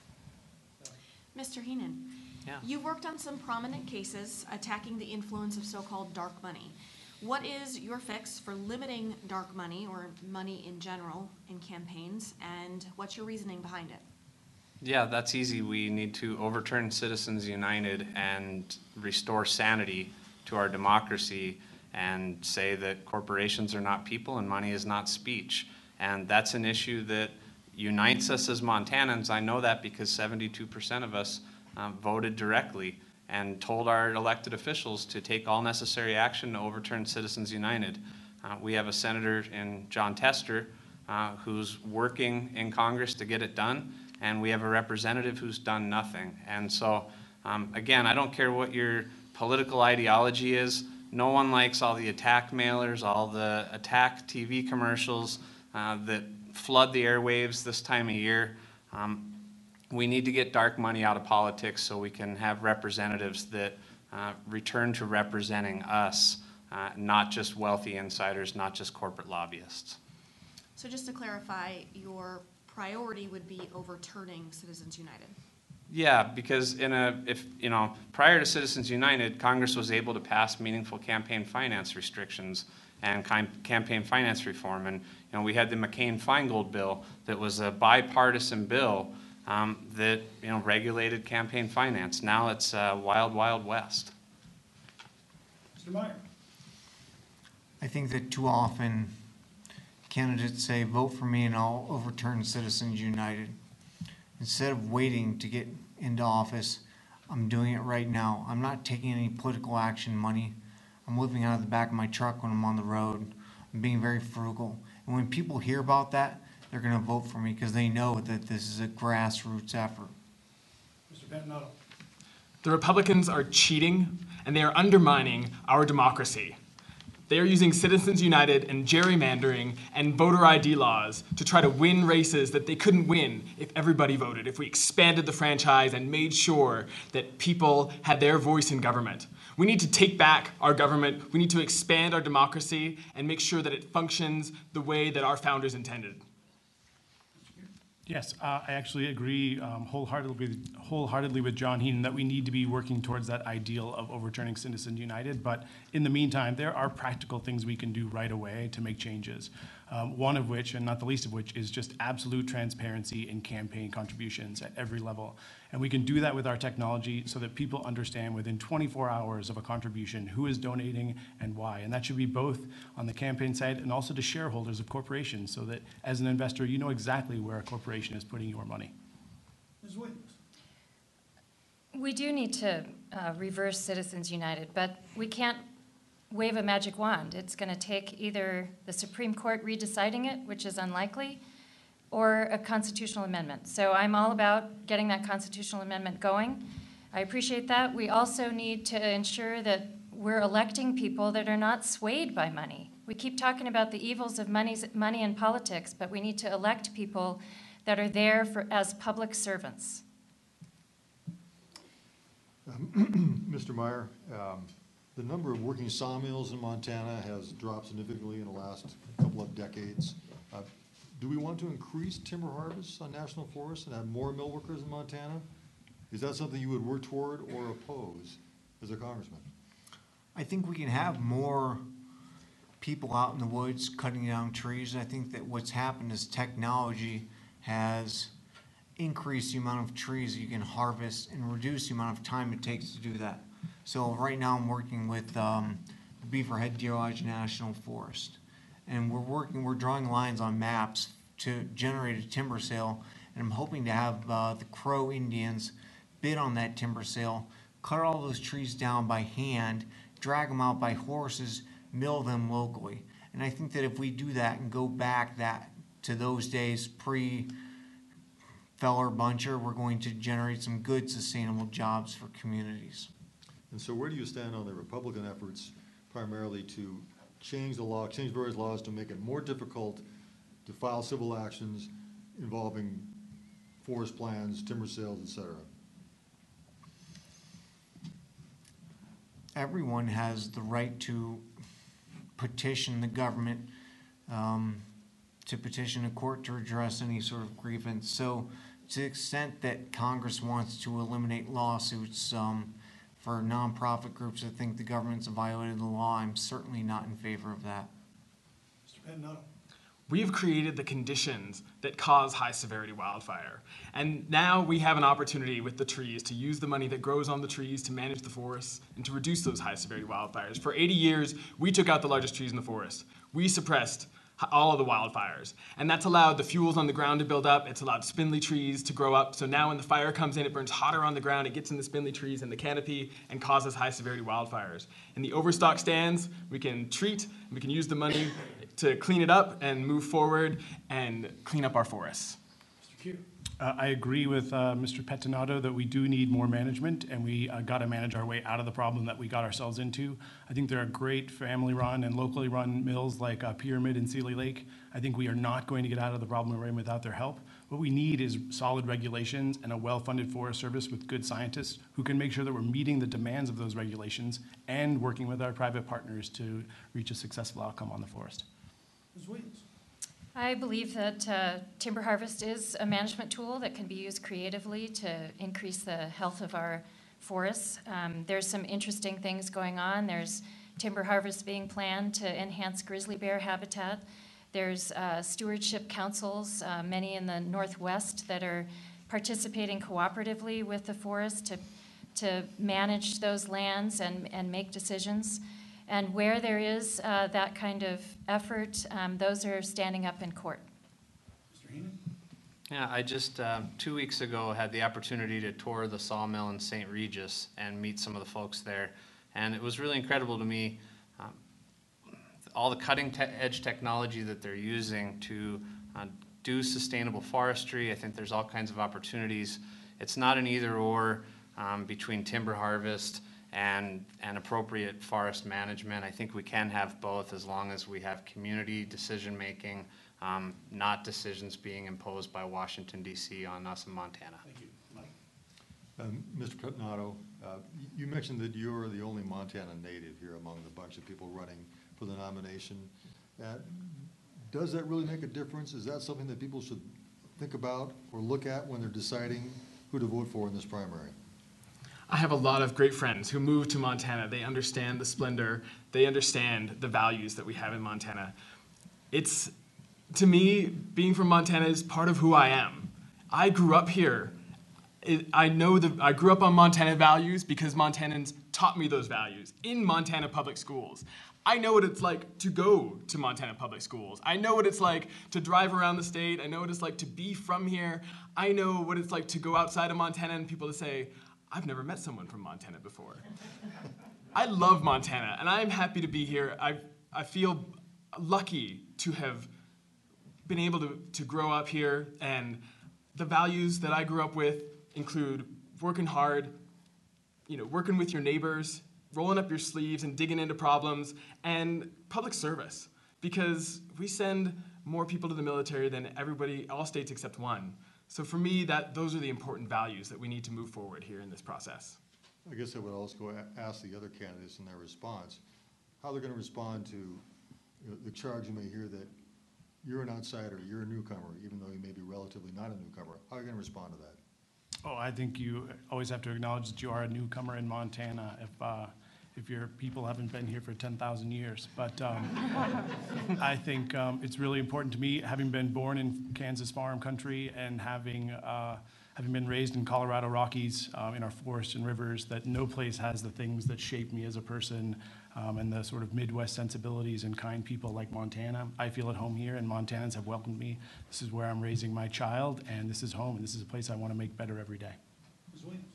Mister Heenan, Yeah. you worked on some prominent cases attacking the influence of so-called dark money. What is your fix for limiting dark money or money in general in campaigns, and what's your reasoning behind it? Yeah, that's easy. We need to overturn Citizens United and restore sanity to our democracy and say that corporations are not people and money is not speech. And that's an issue that unites us as Montanans. I know that because seventy-two percent of us um, voted directly and told our elected officials to take all necessary action to overturn Citizens United. Uh, we have a senator in John Tester uh, who's working in Congress to get it done, and we have a representative who's done nothing. And so, um, again, I don't care what your political ideology is. No one likes all the attack mailers, all the attack T V commercials uh, that flood the airwaves this time of year. Um, we need to get dark money out of politics so we can have representatives that uh, return to representing us, uh, not just wealthy insiders, not just corporate lobbyists. So just to clarify, your priority would be overturning Citizens United? Yeah, because in a, if, you know, prior to Citizens United, Congress was able to pass meaningful campaign finance restrictions and cam- campaign finance reform. And, you know, we had the McCain-Feingold bill that was a bipartisan bill um, that, you know, regulated campaign finance. Now it's uh, wild, wild west. Mister Meyer. I think that too often candidates say, vote for me and I'll overturn Citizens United. Instead of waiting to get into office, I'm doing it right now. I'm not taking any political action money. I'm living out of the back of my truck when I'm on the road. I'm being very frugal. And when people hear about that, they're going to vote for me because they know that this is a grassroots effort. Mister Pantanato. The Republicans are cheating, and they are undermining our democracy. They are using Citizens United and gerrymandering and voter I D laws to try to win races that they couldn't win if everybody voted, if we expanded the franchise and made sure that people had their voice in government. We need to take back our government. We need to expand our democracy and make sure that it functions the way that our founders intended. Yes, uh, I actually agree um, wholeheartedly, with, wholeheartedly with John Heenan that we need to be working towards that ideal of overturning Citizens United. But in the meantime, there are practical things we can do right away to make changes. Um, one of which, and not the least of which, is just absolute transparency in campaign contributions at every level. And we can do that with our technology so that people understand within twenty-four hours of a contribution who is donating and why. And that should be both on the campaign side and also to shareholders of corporations so that as an investor, you know exactly where a corporation is putting your money. Miz Williams. We do need to uh, reverse Citizens United, but we can't wave a magic wand. It's going to take either the Supreme Court redeciding it, which is unlikely, or a constitutional amendment. So I'm all about getting that constitutional amendment going. I appreciate that. We also need to ensure that we're electing people that are not swayed by money. We keep talking about the evils of money's, money in politics, but we need to elect people that are there for, as public servants. Mister Meyer, um, the number of working sawmills in Montana has dropped significantly in the last couple of decades. Uh, Do we want to increase timber harvests on national forests and have more mill workers in Montana? Is that something you would work toward or oppose as a congressman? I think we can have more people out in the woods cutting down trees. I think that what's happened is technology has increased the amount of trees you can harvest and reduce the amount of time it takes to do that. So right now I'm working with um, the Beaverhead Deer Lodge National Forest. And we're working, we're drawing lines on maps to generate a timber sale. And I'm hoping to have uh, the Crow Indians bid on that timber sale, cut all those trees down by hand, drag them out by horses, mill them locally. And I think that if we do that and go back that to those days pre Feller Buncher, we're going to generate some good sustainable jobs for communities. And so where do you stand on the Republican efforts primarily to change the law, change various laws to make it more difficult to file civil actions involving forest plans, timber sales, et cetera? Everyone has the right to petition the government, um, to petition a court to address any sort of grievance. So to the extent that Congress wants to eliminate lawsuits um, for nonprofit groups that think the government's violated the law, I'm certainly not in favor of that. Mister Pettinato. We've created the conditions that cause high severity wildfire. And now we have an opportunity with the trees to use the money that grows on the trees to manage the forests and to reduce those high severity wildfires. For eighty years, we took out the largest trees in the forest. We suppressed all of the wildfires. And that's allowed the fuels on the ground to build up. It's allowed spindly trees to grow up. So now when the fire comes in, it burns hotter on the ground. It gets in the spindly trees and the canopy and causes high severity wildfires. In the overstock stands, we can treat, we can use the money to clean it up and move forward and clean up our forests. Mister Q. Uh, I agree with uh, Mister Pettinato that we do need more management, and we uh, got to manage our way out of the problem that we got ourselves into. I think there are great family-run and locally run mills like uh, Pyramid and Sealy Lake. I think we are not going to get out of the problem we're in without their help. What we need is solid regulations and a well-funded Forest Service with good scientists who can make sure that we're meeting the demands of those regulations and working with our private partners to reach a successful outcome on the forest. Miz Williams. I believe that uh, timber harvest is a management tool that can be used creatively to increase the health of our forests. Um, there's some interesting things going on. There's timber harvest being planned to enhance grizzly bear habitat. There's uh, stewardship councils, uh, many in the Northwest, that are participating cooperatively with the forest to, to manage those lands and, and make decisions. And where there is uh, that kind of effort, um, those are standing up in court. Mister Heenan. Yeah, I just, um, two weeks ago, had the opportunity to tour the sawmill in Saint Regis and meet some of the folks there. And it was really incredible to me, um, all the cutting te- edge technology that they're using to uh, do sustainable forestry. I think there's all kinds of opportunities. It's not an either or um, between timber harvest and, and appropriate forest management. I think we can have both as long as we have community decision-making, um, not decisions being imposed by Washington, D C on us in Montana. Thank you. Mike. Um, Mister Pettinato, uh, y- you mentioned that you're the only Montana native here among the bunch of people running for the nomination. Uh, Does that really make a difference? Is that something that people should think about or look at when they're deciding who to vote for in this primary? I have a lot of great friends who moved to Montana. They understand the splendor. They understand the values that we have in Montana. It's, to me, being from Montana is part of who I am. I grew up here. It, I know that I grew up on Montana values because Montanans taught me those values in Montana public schools. I know what it's like to go to Montana public schools. I know what it's like to drive around the state. I know what it's like to be from here. I know what it's like to go outside of Montana and people to say, I've never met someone from Montana before. I love Montana, and I'm happy to be here. I I feel lucky to have been able to, to grow up here, and the values that I grew up with include working hard, you know, working with your neighbors, rolling up your sleeves and digging into problems, and public service, because we send more people to the military than everybody, all states except one. So for me, that those are the important values that we need to move forward here in this process. I guess I would also go a- ask the other candidates in their response, how they're gonna respond to you know, the charge you may hear that you're an outsider, you're a newcomer, even though you may be relatively not a newcomer. How are you gonna respond to that? Oh, I think you always have to acknowledge that you are a newcomer in Montana if, uh, if your people haven't been here for ten thousand years. But um, I think um, it's really important to me, having been born in Kansas farm country and having, uh, having been raised in Colorado Rockies, um, in our forests and rivers, that no place has the things that shape me as a person um, and the sort of Midwest sensibilities and kind people like Montana. I feel at home here, and Montanans have welcomed me. This is where I'm raising my child, and this is home, and this is a place I want to make better every day. Miz Williams.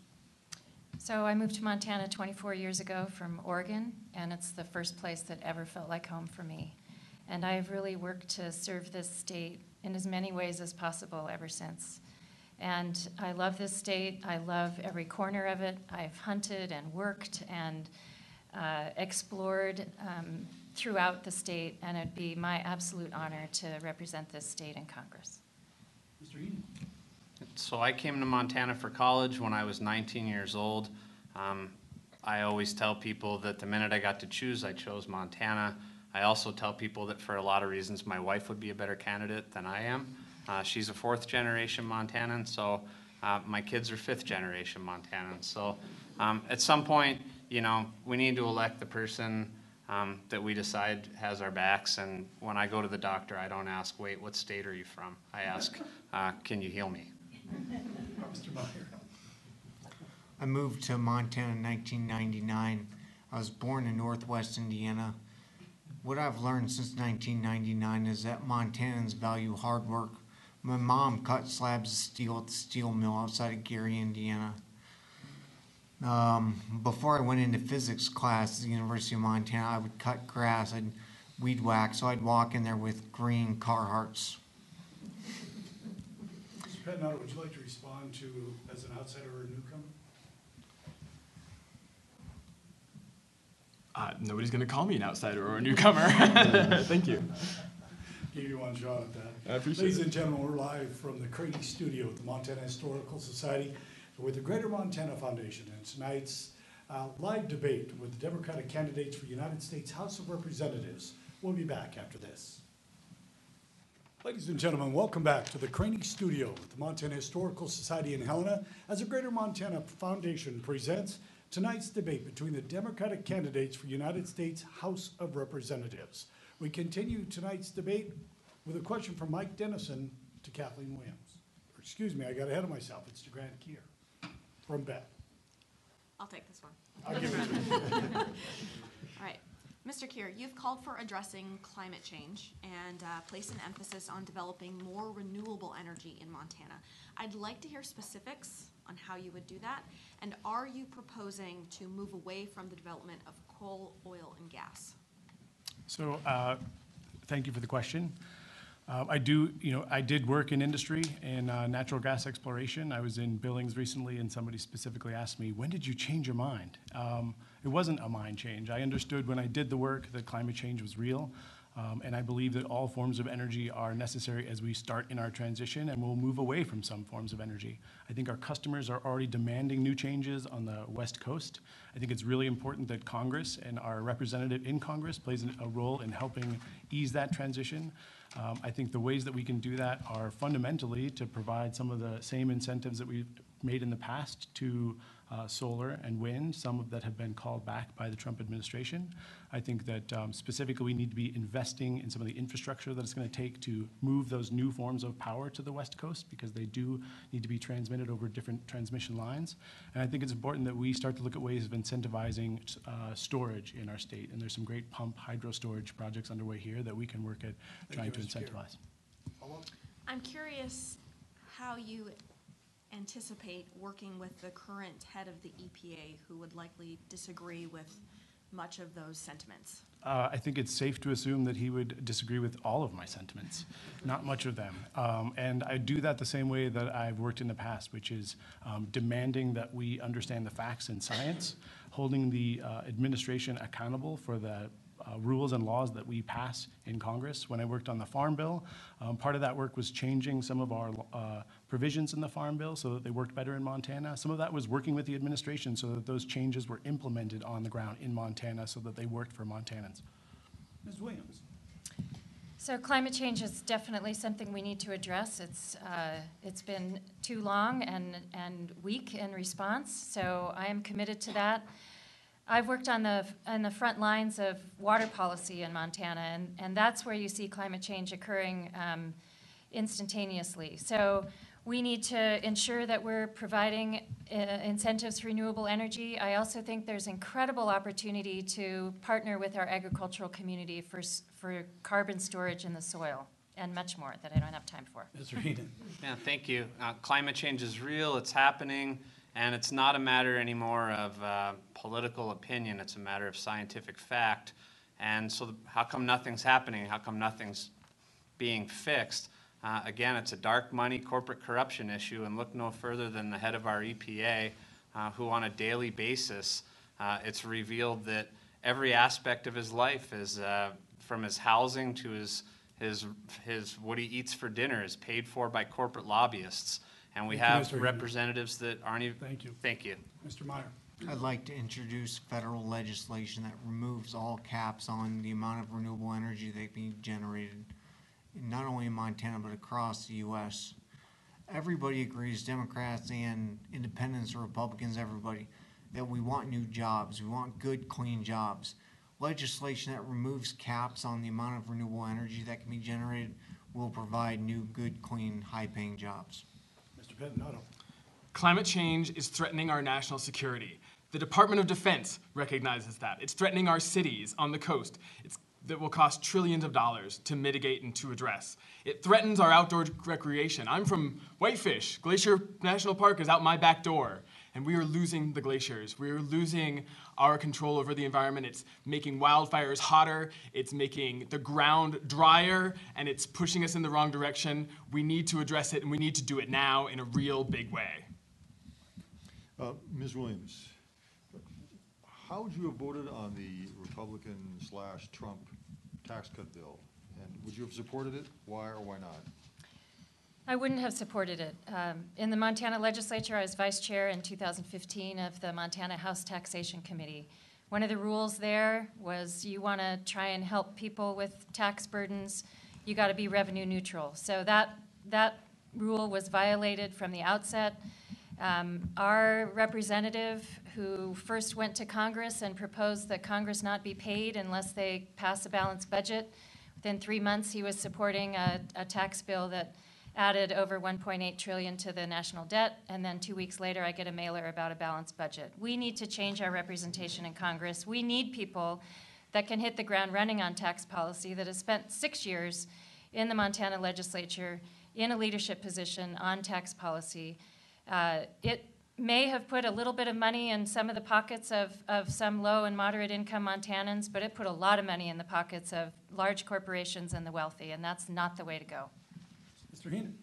So I moved to Montana twenty-four years ago from Oregon, and it's the first place that ever felt like home for me. And I've really worked to serve this state in as many ways as possible ever since. And I love this state. I love every corner of it. I've hunted and worked and uh, explored um, throughout the state, and it'd be my absolute honor to represent this state in Congress. Mister Eden. so I came to Montana for college when I was nineteen years old. Um, I always tell people that the minute I got to choose, I chose Montana. I also tell people that for a lot of reasons, my wife would be a better candidate than I am. Uh, she's a fourth generation Montanan, so uh, my kids are fifth generation Montanans. So um, at some point, you know, we need to elect the person um, that we decide has our backs. And when I go to the doctor, I don't ask, wait, what state are you from? I ask, uh, can you heal me? Mister Meyer. I moved to Montana in nineteen ninety-nine. I was born in Northwest Indiana. What I've learned since nineteen ninety-nine is that Montanans value hard work. My mom cut slabs of steel at the steel mill outside of Gary, Indiana. Um, before I went into physics class at the University of Montana, I would cut grass, I'd weed whack, so I'd walk in there with green Carhartts. Mister Pettinato, would you like to respond to, as an outsider or a newcomer? Uh, nobody's going to call me an outsider or a newcomer. Thank you. Give you one shot at that. I appreciate Ladies it. and gentlemen, we're live from the Craney Studio at the Montana Historical Society with the Greater Montana Foundation, and tonight's uh, live debate with the Democratic candidates for United States House of Representatives. We'll be back after this. Ladies and gentlemen, welcome back to the Craney Studio with the Montana Historical Society in Helena as the Greater Montana Foundation presents tonight's debate between the Democratic candidates for United States House of Representatives. We continue tonight's debate with a question from Mike Dennison to Kathleen Williams. Or, excuse me, I got ahead of myself. It's to Grant Keir from Beth. I'll take this one. I'll give it to you. All right. Mister Keir, you've called for addressing climate change and uh, placed an emphasis on developing more renewable energy in Montana. I'd like to hear specifics on how you would do that, and are you proposing to move away from the development of coal, oil, and gas? So, uh, thank you for the question. Uh, I do, you know, I did work in industry in uh, natural gas exploration. I was in Billings recently, and somebody specifically asked me, when did you change your mind? Um, it wasn't a mind change. I understood when I did the work that climate change was real, um, and I believe that all forms of energy are necessary as we start in our transition, and we'll move away from some forms of energy. I think our customers are already demanding new changes on the West Coast. I think it's really important that Congress and our representative in Congress plays a role in helping ease that transition. Um, I think the ways that we can do that are fundamentally to provide some of the same incentives that we've made in the past to uh, solar and wind, some of that have been called back by the Trump administration. I think that um, specifically we need to be investing in some of the infrastructure that it's going to take to move those new forms of power to the West Coast, because they do need to be transmitted over different transmission lines. And I think it's important that we start to look at ways of incentivizing uh, storage in our state. And there's some great pump hydro storage projects underway here that we can work at trying you, to Mister Chair. incentivize. Follow-up? I'm curious how you anticipate working with the current head of the E P A, who would likely disagree with much of those sentiments. Uh, I think it's safe to assume that he would disagree with all of my sentiments, not much of them. Um, and I do that the same way that I've worked in the past, which is um, demanding that we understand the facts and science, holding the uh, administration accountable for the Uh, rules and laws that we pass in Congress. When I worked on the Farm Bill, um, part of that work was changing some of our uh, provisions in the Farm Bill so that they worked better in Montana. Some of that was working with the administration so that those changes were implemented on the ground in Montana so that they worked for Montanans. Miz Williams. So climate change is definitely something we need to address. It's, uh, it's been too long and, and weak in response, so I am committed to that. I've worked on the, on the front lines of water policy in Montana, and, and that's where you see climate change occurring um, instantaneously. So we need to ensure that we're providing uh, incentives for renewable energy. I also think there's incredible opportunity to partner with our agricultural community for, for carbon storage in the soil, and much more that I don't have time for. Mister Eden. Yeah, thank you. Uh, climate change is real, it's happening, and it's not a matter anymore of uh, political opinion, it's a matter of scientific fact. And so the, how come nothing's happening? How come nothing's being fixed? Uh, again, it's a dark money corporate corruption issue, and look no further than the head of our E P A, uh, who on a daily basis, uh, it's revealed that every aspect of his life is, uh, from his housing to his, his, his what he eats for dinner, is paid for by corporate lobbyists. And we Thank you, have Mister Haney. representatives that aren't even. Thank you. Thank you. Mister Meyer. I'd like to introduce federal legislation that removes all caps on the amount of renewable energy that can be generated, not only in Montana, but across the U S. Everybody agrees, Democrats and independents, Republicans, everybody, that we want new jobs. We want good, clean jobs. Legislation that removes caps on the amount of renewable energy that can be generated will provide new, good, clean, high-paying jobs. Mister Pettinato. Climate change is threatening our national security. The Department of Defense recognizes that. It's threatening our cities on the coast. It's, that will cost trillions of dollars to mitigate and to address. It threatens our outdoor recreation. I'm from Whitefish. Glacier National Park is out my back door, and we are losing the glaciers. We are losing our control over the environment. It's making wildfires hotter. It's making the ground drier, and it's pushing us in the wrong direction. We need to address it, and we need to do it now in a real big way. Uh, Miz Williams, how would you have voted on the Republican slash Trump tax cut bill? And would you have supported it? Why or why not? I wouldn't have supported it. Um, in the Montana legislature, I was vice chair in two thousand fifteen of the Montana House Taxation Committee. One of the rules there was you want to try and help people with tax burdens, you got to be revenue neutral. So that, that rule was violated from the outset. Um, our representative, who first went to Congress and proposed that Congress not be paid unless they pass a balanced budget, within three months he was supporting a, a tax bill that added over one point eight trillion dollars to the national debt, and then two weeks later I get a mailer about a balanced budget. We need to change our representation in Congress. We need people that can hit the ground running on tax policy, that has spent six years in the Montana legislature in a leadership position on tax policy. Uh, it may have put a little bit of money in some of the pockets of, of some low and moderate income Montanans, but it put a lot of money in the pockets of large corporations and the wealthy, and that's not the way to go. Mister Heenan.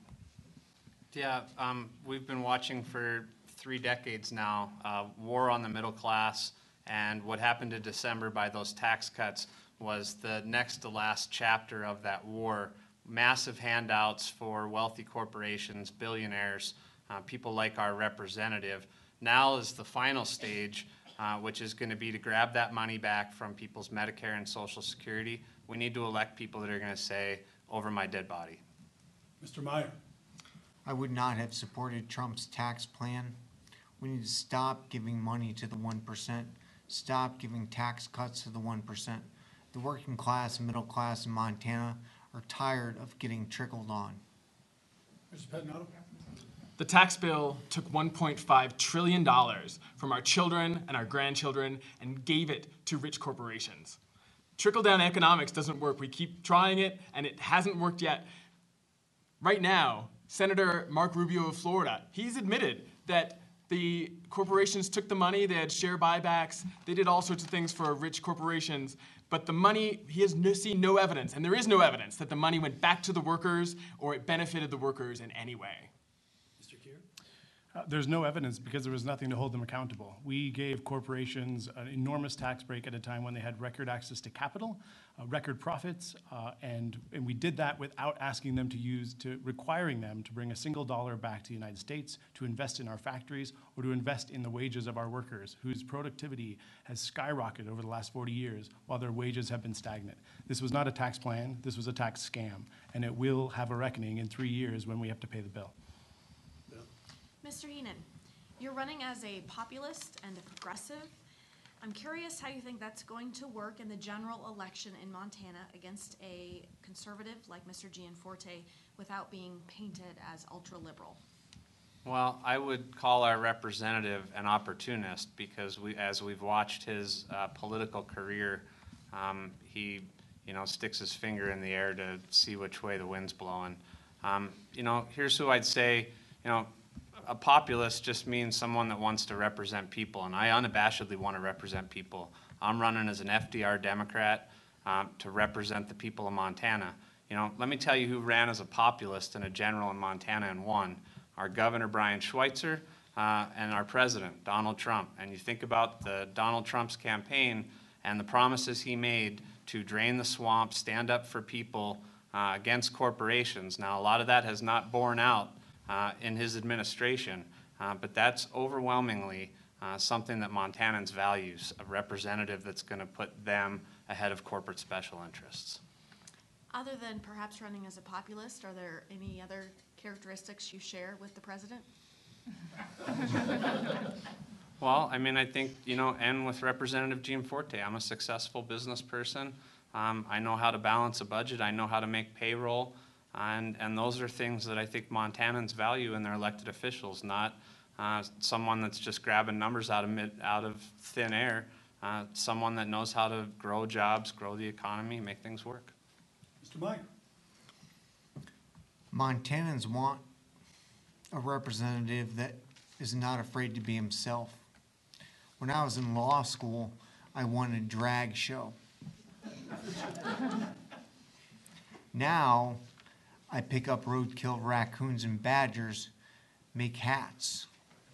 Yeah, um, we've been watching for three decades now, uh, war on the middle class, and what happened in December by those tax cuts was the next to last chapter of that war. Massive handouts for wealthy corporations, billionaires, uh, people like our representative. Now is the final stage, uh, which is going to be to grab that money back from people's Medicare and Social Security. We need to elect people that are going to say, over my dead body. Mister Meyer. I would not have supported Trump's tax plan. We need to stop giving money to the one percent, stop giving tax cuts to the one percent. The working class and middle class in Montana are tired of getting trickled on. Mister Pettinato. The tax bill took one point five trillion dollars from our children and our grandchildren and gave it to rich corporations. Trickle-down economics doesn't work. We keep trying it, and it hasn't worked yet. Right now, Senator Mark Rubio of Florida, he's admitted that the corporations took the money, they had share buybacks, they did all sorts of things for rich corporations, but the money, he has no, seen no evidence, and there is no evidence that the money went back to the workers or it benefited the workers in any way. Mister Kier. Uh, There's no evidence because there was nothing to hold them accountable. We gave corporations an enormous tax break at a time when they had record access to capital, uh, record profits, uh, and, and we did that without asking them to use, to requiring them to bring a single dollar back to the United States to invest in our factories or to invest in the wages of our workers, whose productivity has skyrocketed over the last forty years while their wages have been stagnant. This was not a tax plan, this was a tax scam, and it will have a reckoning in three years when we have to pay the bill. Mister Heenan, you're running as a populist and a progressive. I'm curious how you think that's going to work in the general election in Montana against a conservative like Mister Gianforte without being painted as ultra-liberal. Well, I would call our representative an opportunist because we, as we've watched his uh, political career, um, he, you know, sticks his finger in the air to see which way the wind's blowing. Um, you know, here's who I'd say, you know, a populist just means someone that wants to represent people, and I unabashedly want to represent people. I'm running as an F D R Democrat um, to represent the people of Montana. You know, let me tell you who ran as a populist and a general in Montana and won. Our Governor Brian Schweitzer uh, and our President Donald Trump. And you think about the Donald Trump's campaign and the promises he made to drain the swamp, stand up for people uh, against corporations. Now, a lot of that has not borne out uh, in his administration, uh, but that's overwhelmingly uh, something that Montanans values, a representative that's going to put them ahead of corporate special interests. Other than perhaps running as a populist, are there any other characteristics you share with the president? Well, I mean, I think, you know, and with Representative Gianforte, I'm a successful business person. Um, I know how to balance a budget. I know how to make payroll. And, and those are things that I think Montanans value in their elected officials, not uh, someone that's just grabbing numbers out of, mid, out of thin air, uh, someone that knows how to grow jobs, grow the economy, make things work. Mister Meyer. Montanans want a representative that is not afraid to be himself. When I was in law school, I wanted a drag show. Now, I pick up roadkill raccoons and badgers, make hats.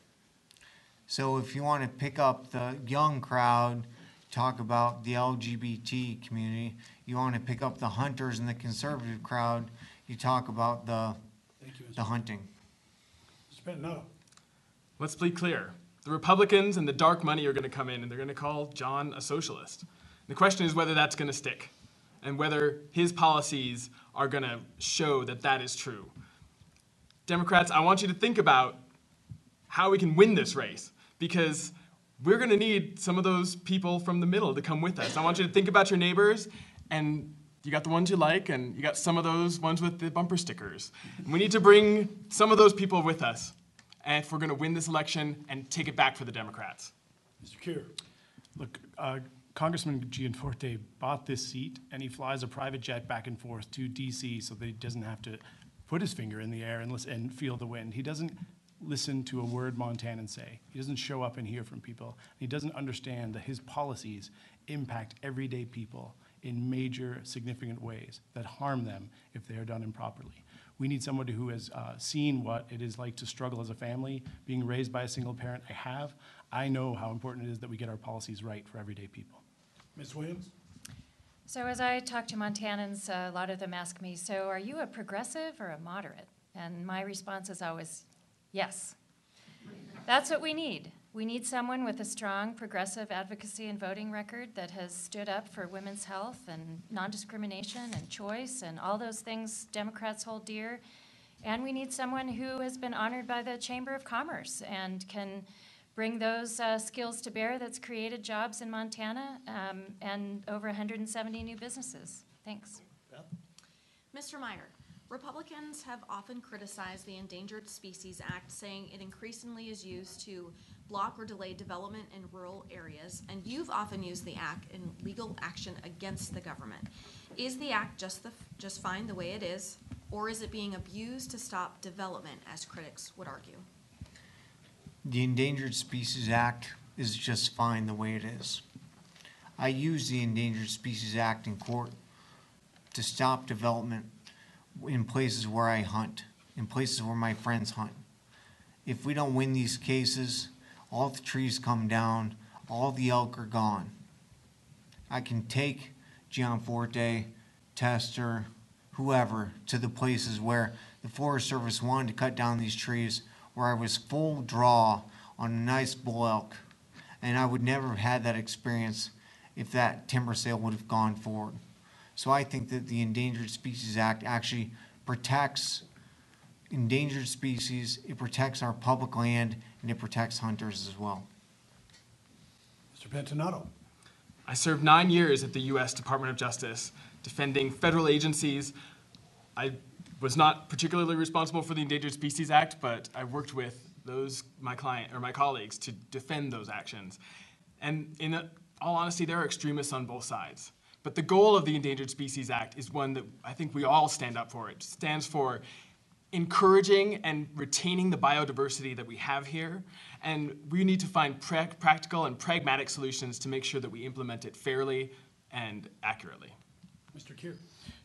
So if you want to pick up the young crowd, talk about the L G B T community, you want to pick up the hunters and the conservative crowd, you talk about the, Thank you, Mister the hunting. Mister Pantanotto. Let's be clear. The Republicans and the dark money are going to come in and they're going to call John a socialist. The question is whether that's going to stick and whether his policies are going to show that that is true. Democrats, I want you to think about how we can win this race, because we're going to need some of those people from the middle to come with us. I want you to think about your neighbors, and you got the ones you like, and you got some of those ones with the bumper stickers. And we need to bring some of those people with us if we're going to win this election and take it back for the Democrats. Mister Kier. Look, uh, Congressman Gianforte bought this seat, and he flies a private jet back and forth to D C so that he doesn't have to put his finger in the air and, listen, and feel the wind. He doesn't listen to a word Montanans say. He doesn't show up and hear from people. He doesn't understand that his policies impact everyday people in major, significant ways that harm them if they are done improperly. We need somebody who has uh, seen what it is like to struggle as a family, being raised by a single parent. I have. I know how important it is that we get our policies right for everyday people. Miz Williams. So as I talk to Montanans, uh, a lot of them ask me, so are you a progressive or a moderate? And my response is always, yes. That's what we need. We need someone with a strong progressive advocacy and voting record that has stood up for women's health and non-discrimination and choice and all those things Democrats hold dear. And we need someone who has been honored by the Chamber of Commerce and can bring those uh, skills to bear that's created jobs in Montana um, and over one hundred seventy new businesses. Thanks. Mister Meyer, Republicans have often criticized the Endangered Species Act, saying it increasingly is used to block or delay development in rural areas, and you've often used the act in legal action against the government. Is the act just, the, just fine the way it is, or is it being abused to stop development, as critics would argue? The Endangered Species Act is just fine the way it is. I use the Endangered Species Act in court to stop development in places where I hunt, in places where my friends hunt. If we don't win these cases, all the trees come down, all the elk are gone. I can take Gianforte, Tester, whoever, to the places where the Forest Service wanted to cut down these trees, where I was full draw on a nice bull elk, and I would never have had that experience if that timber sale would have gone forward. So I think that the Endangered Species Act actually protects endangered species, it protects our public land, and it protects hunters as well. Mister Pantanotto. I served nine years at the U S Department of Justice defending federal agencies. I was not particularly responsible for the Endangered Species Act, but I worked with those, my client, or my colleagues, to defend those actions. And in all honesty, there are extremists on both sides. But the goal of the Endangered Species Act is one that I think we all stand up for. It stands for encouraging and retaining the biodiversity that we have here. And we need to find pra practical and pragmatic solutions to make sure that we implement it fairly and accurately. Mister Kier.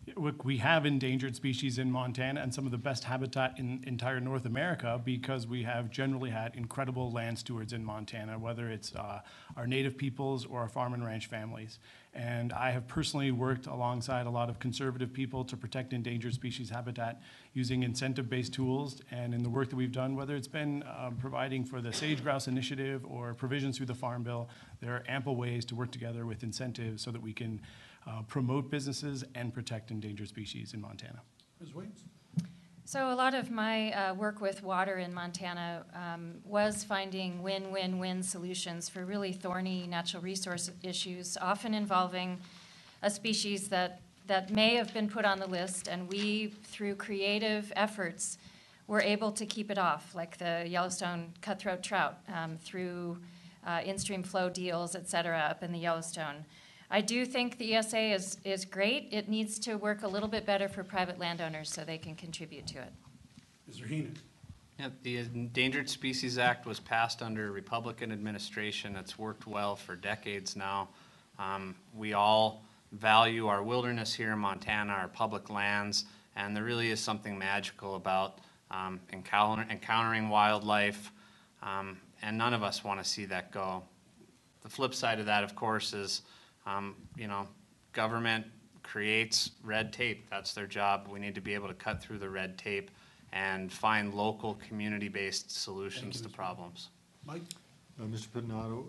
Look, we have endangered species in Montana and some of the best habitat in entire North America because we have generally had incredible land stewards in Montana, whether it's uh, our native peoples or our farm and ranch families. And I have personally worked alongside a lot of conservative people to protect endangered species habitat using incentive-based tools. And in the work that we've done, whether it's been uh, providing for the Sage Grouse Initiative or provisions through the Farm Bill, there are ample ways to work together with incentives so that we can Uh, promote businesses and protect endangered species in Montana. Miz Williams? So a lot of my uh, work with water in Montana um, was finding win-win-win solutions for really thorny natural resource issues, often involving a species that, that may have been put on the list, and we, through creative efforts, were able to keep it off, like the Yellowstone cutthroat trout, um, through uh, in-stream flow deals, et cetera, up in the Yellowstone. I do think the E S A is, is great. It needs to work a little bit better for private landowners so they can contribute to it. Mister Heenan? Yeah, the Endangered Species Act was passed under a Republican administration. It's worked well for decades now. Um, we all value our wilderness here in Montana, our public lands, and there really is something magical about um, encounter, encountering wildlife, um, and none of us want to see that go. The flip side of that, of course, is Um, you know, government creates red tape. That's their job. We need to be able to cut through the red tape and find local, community-based solutions to Mister problems. Mike? Uh, Mister Pettinato,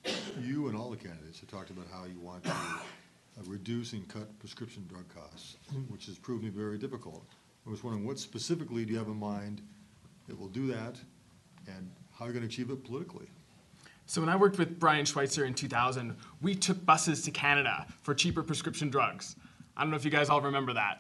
you and all the candidates have talked about how you want to uh, reduce and cut prescription drug costs, which has proven to be very difficult. I was wondering, what specifically do you have in mind that will do that, and how are you going to achieve it politically? So when I worked with Brian Schweitzer in two thousand, we took buses to Canada for cheaper prescription drugs. I don't know if you guys all remember that.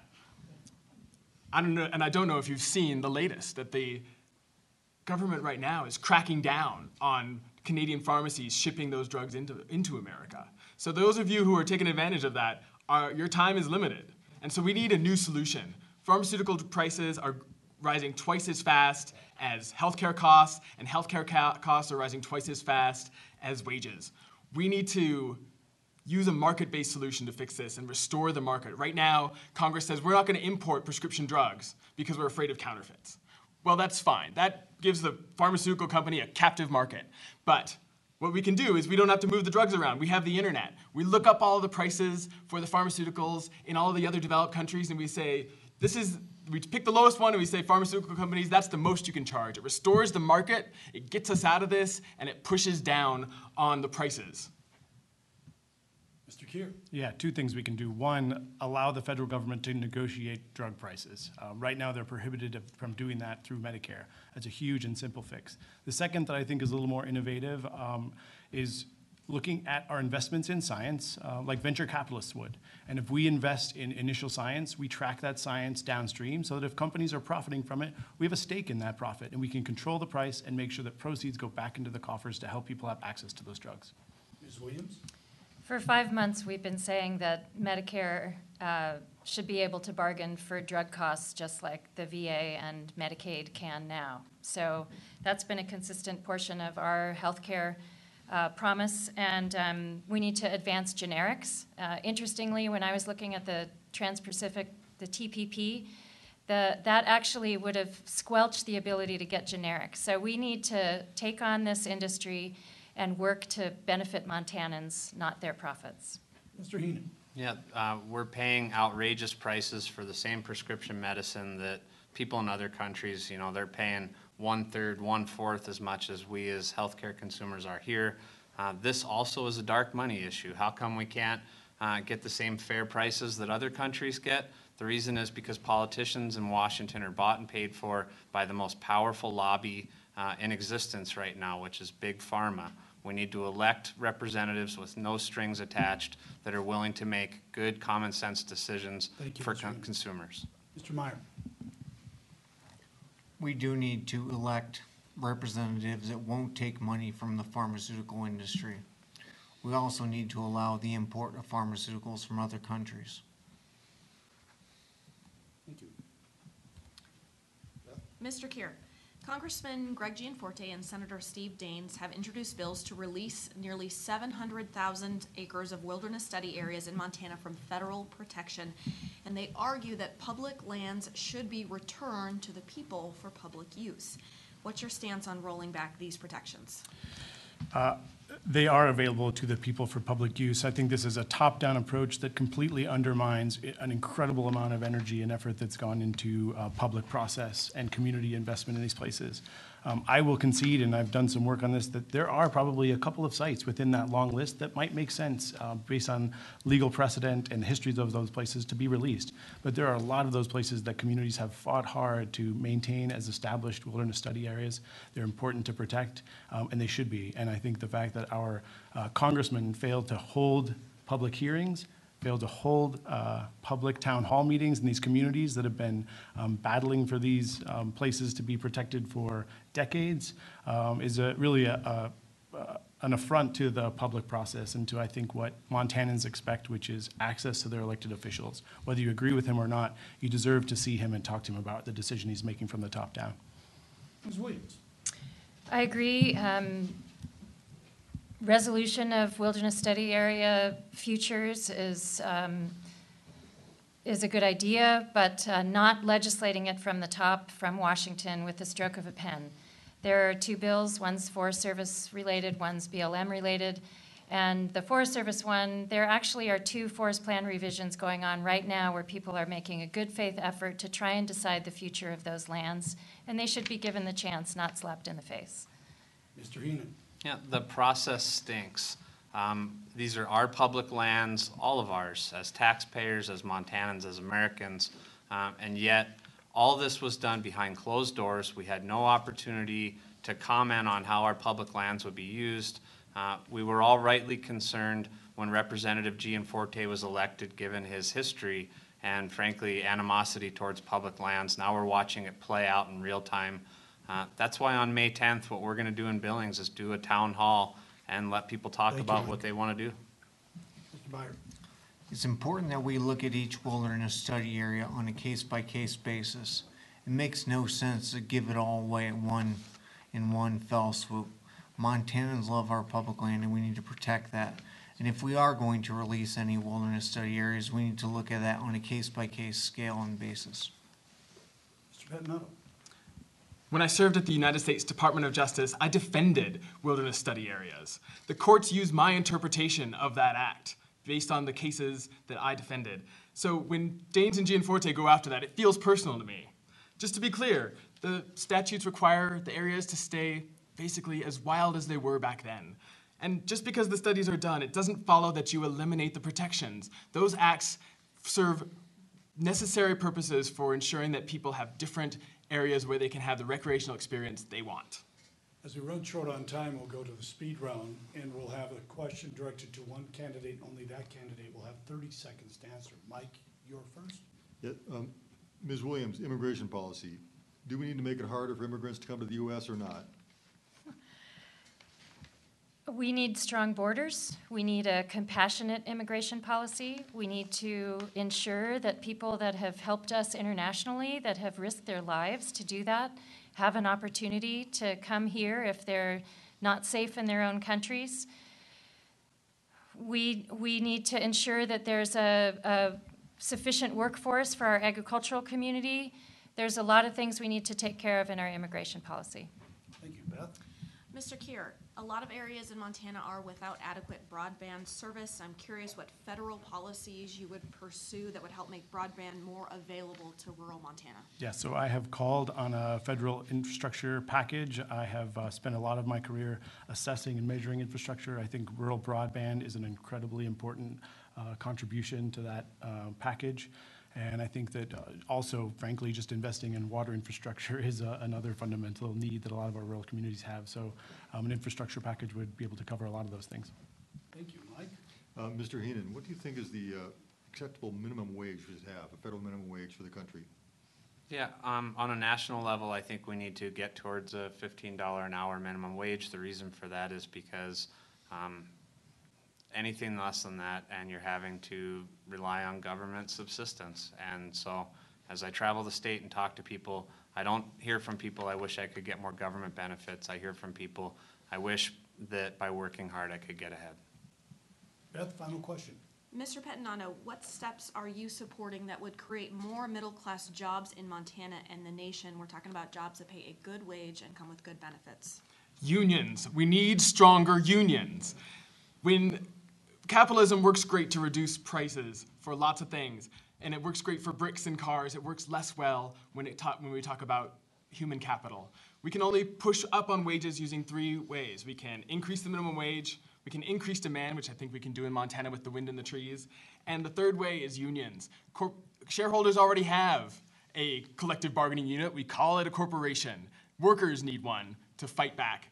I don't know, and I don't know if you've seen the latest, that the government right now is cracking down on Canadian pharmacies shipping those drugs into, into America. So those of you who are taking advantage of that, are, your time is limited. And so we need a new solution. Pharmaceutical prices are rising twice as fast as healthcare costs, and healthcare ca- costs are rising twice as fast as wages. We need to use a market-based solution to fix this and restore the market. Right now, Congress says we're not going to import prescription drugs because we're afraid of counterfeits. Well, that's fine. That gives the pharmaceutical company a captive market. But what we can do is we don't have to move the drugs around. We have the internet. We look up all the prices for the pharmaceuticals in all the other developed countries, and we say, this is, we pick the lowest one and we say, pharmaceutical companies, that's the most you can charge. It restores the market, it gets us out of this, and it pushes down on the prices. Mister Keir? Yeah, two things we can do. One, allow the federal government to negotiate drug prices. Uh, right now, they're prohibited from doing that through Medicare. That's a huge and simple fix. The second that I think is a little more innovative um, is looking at our investments in science uh, like venture capitalists would. And if we invest in initial science, we track that science downstream so that if companies are profiting from it, we have a stake in that profit, and we can control the price and make sure that proceeds go back into the coffers to help people have access to those drugs. Miz Williams? For five months, we've been saying that Medicare uh, should be able to bargain for drug costs just like the V A and Medicaid can now. So that's been a consistent portion of our healthcare uh, promise, and um, we need to advance generics. Uh, interestingly, when I was looking at the Trans-Pacific, the T P P, the, that actually would have squelched the ability to get generics. So we need to take on this industry and work to benefit Montanans, not their profits. Mister Heenan? Yeah, uh, we're paying outrageous prices for the same prescription medicine that people in other countries, you know, they're paying one-third, one-fourth as much as we as healthcare consumers are here. Uh, this also is a dark money issue. How come we can't uh, get the same fair prices that other countries get? The reason is because politicians in Washington are bought and paid for by the most powerful lobby uh, in existence right now, which is Big Pharma. We need to elect representatives with no strings attached that are willing to make good common sense decisions Thank you, for Mister con- Heenan. consumers. Mister Meyer? We do need to elect representatives that won't take money from the pharmaceutical industry. We also need to allow the import of pharmaceuticals from other countries. Thank you. Mister Keir, Congressman Greg Gianforte and Senator Steve Daines have introduced bills to release nearly seven hundred thousand acres of wilderness study areas in Montana from federal protection, and they argue that public lands should be returned to the people for public use. What's your stance on rolling back these protections? They are available to the people for public use. I think this is a top-down approach that completely undermines an incredible amount of energy and effort that's gone into uh, public process and community investment in these places. Um, I will concede, and I've done some work on this, that there are probably a couple of sites within that long list that might make sense uh, based on legal precedent and histories of those places to be released. But there are a lot of those places that communities have fought hard to maintain as established wilderness study areas. They're important to protect, um, and they should be. And I think the fact that our uh, congressman failed to hold public hearings, failed to hold uh, public town hall meetings in these communities that have been um, battling for these um, places to be protected for decades um, is a, really a, a, a, an affront to the public process and to, I think, what Montanans expect, which is access to their elected officials. Whether you agree with him or not, you deserve to see him and talk to him about the decision he's making from the top down. Miz Williams? I agree. Um, Resolution of wilderness study area futures is, um, is a good idea, but uh, not legislating it from the top, from Washington, with the stroke of a pen. There are two bills, one's Forest Service related, one's B L M related. And the Forest Service one, there actually are two forest plan revisions going on right now where people are making a good faith effort to try and decide the future of those lands. And they should be given the chance, not slapped in the face. Mister Heenan? Yeah, the process stinks. Um, these are our public lands, all of ours, as taxpayers, as Montanans, as Americans, um, and yet all this was done behind closed doors. We had no opportunity to comment on how our public lands would be used. Uh, we were all rightly concerned when Representative Gianforte was elected, given his history and, frankly, animosity towards public lands. Now we're watching it play out in real time. Uh, that's why on May tenth, what we're going to do in Billings is do a town hall and let people talk Thank you, about Mike. what they want to do. Mister Meyer? It's important that we look at each wilderness study area on a case-by-case basis. It makes no sense to give it all away at one, in one fell swoop. Montanans love our public land and we need to protect that. And if we are going to release any wilderness study areas, we need to look at that on a case-by-case scale and basis. Mister Pettinato? When I served at the United States Department of Justice, I defended wilderness study areas. The courts used my interpretation of that act based on the cases that I defended. So when Daines and Gianforte go after that, it feels personal to me. Just to be clear, the statutes require the areas to stay basically as wild as they were back then. And just because the studies are done, it doesn't follow that you eliminate the protections. Those acts serve necessary purposes for ensuring that people have different areas where they can have the recreational experience they want. As we run short on time, we'll go to the speed round, and we'll have a question directed to one candidate. Only that candidate will have thirty seconds to answer. Mike, you're first. Yeah, um, Miz Williams, immigration policy. Do we need to make it harder for immigrants to come to the U S or not? We need strong borders. We need a compassionate immigration policy. We need to ensure that people that have helped us internationally, that have risked their lives to do that, have an opportunity to come here if they're not safe in their own countries. We, we need to ensure that there's a, a sufficient workforce for our agricultural community. There's a lot of things we need to take care of in our immigration policy. Thank you, Beth. Mister Kier, a lot of areas in Montana are without adequate broadband service. I'm curious what federal policies you would pursue that would help make broadband more available to rural Montana. Yeah, so I have called on a federal infrastructure package. I have uh, spent a lot of my career assessing and measuring infrastructure. I think rural broadband is an incredibly important uh, contribution to that uh, package. And I think that uh, also, frankly, just investing in water infrastructure is uh, another fundamental need that a lot of our rural communities have. So um, an infrastructure package would be able to cover a lot of those things. Thank you, Mike. Uh, Mister Heenan, what do you think is the uh, acceptable minimum wage we should have, a federal minimum wage for the country? Yeah, um, on a national level, I think we need to get towards a fifteen dollars an hour minimum wage. The reason for that is because um, anything less than that and you're having to rely on government subsistence. And so As I travel the state and talk to people, I don't hear from people, I wish I could get more government benefits. I hear from people, I wish that by working hard I could get ahead. Beth, final question. Mister Pettinano, what steps are you supporting that would create more middle-class jobs in Montana and the nation? We're talking about jobs that pay a good wage and come with good benefits. Unions. We need stronger unions. When capitalism works great to reduce prices for lots of things, and it works great for bricks and cars, it works less well when, it ta- when we talk about human capital. We can only push up on wages using three ways. We can increase the minimum wage, we can increase demand, which I think we can do in Montana with the wind in the trees, and the third way is unions. Cor- shareholders already have a collective bargaining unit. We call it a corporation. Workers need one to fight back.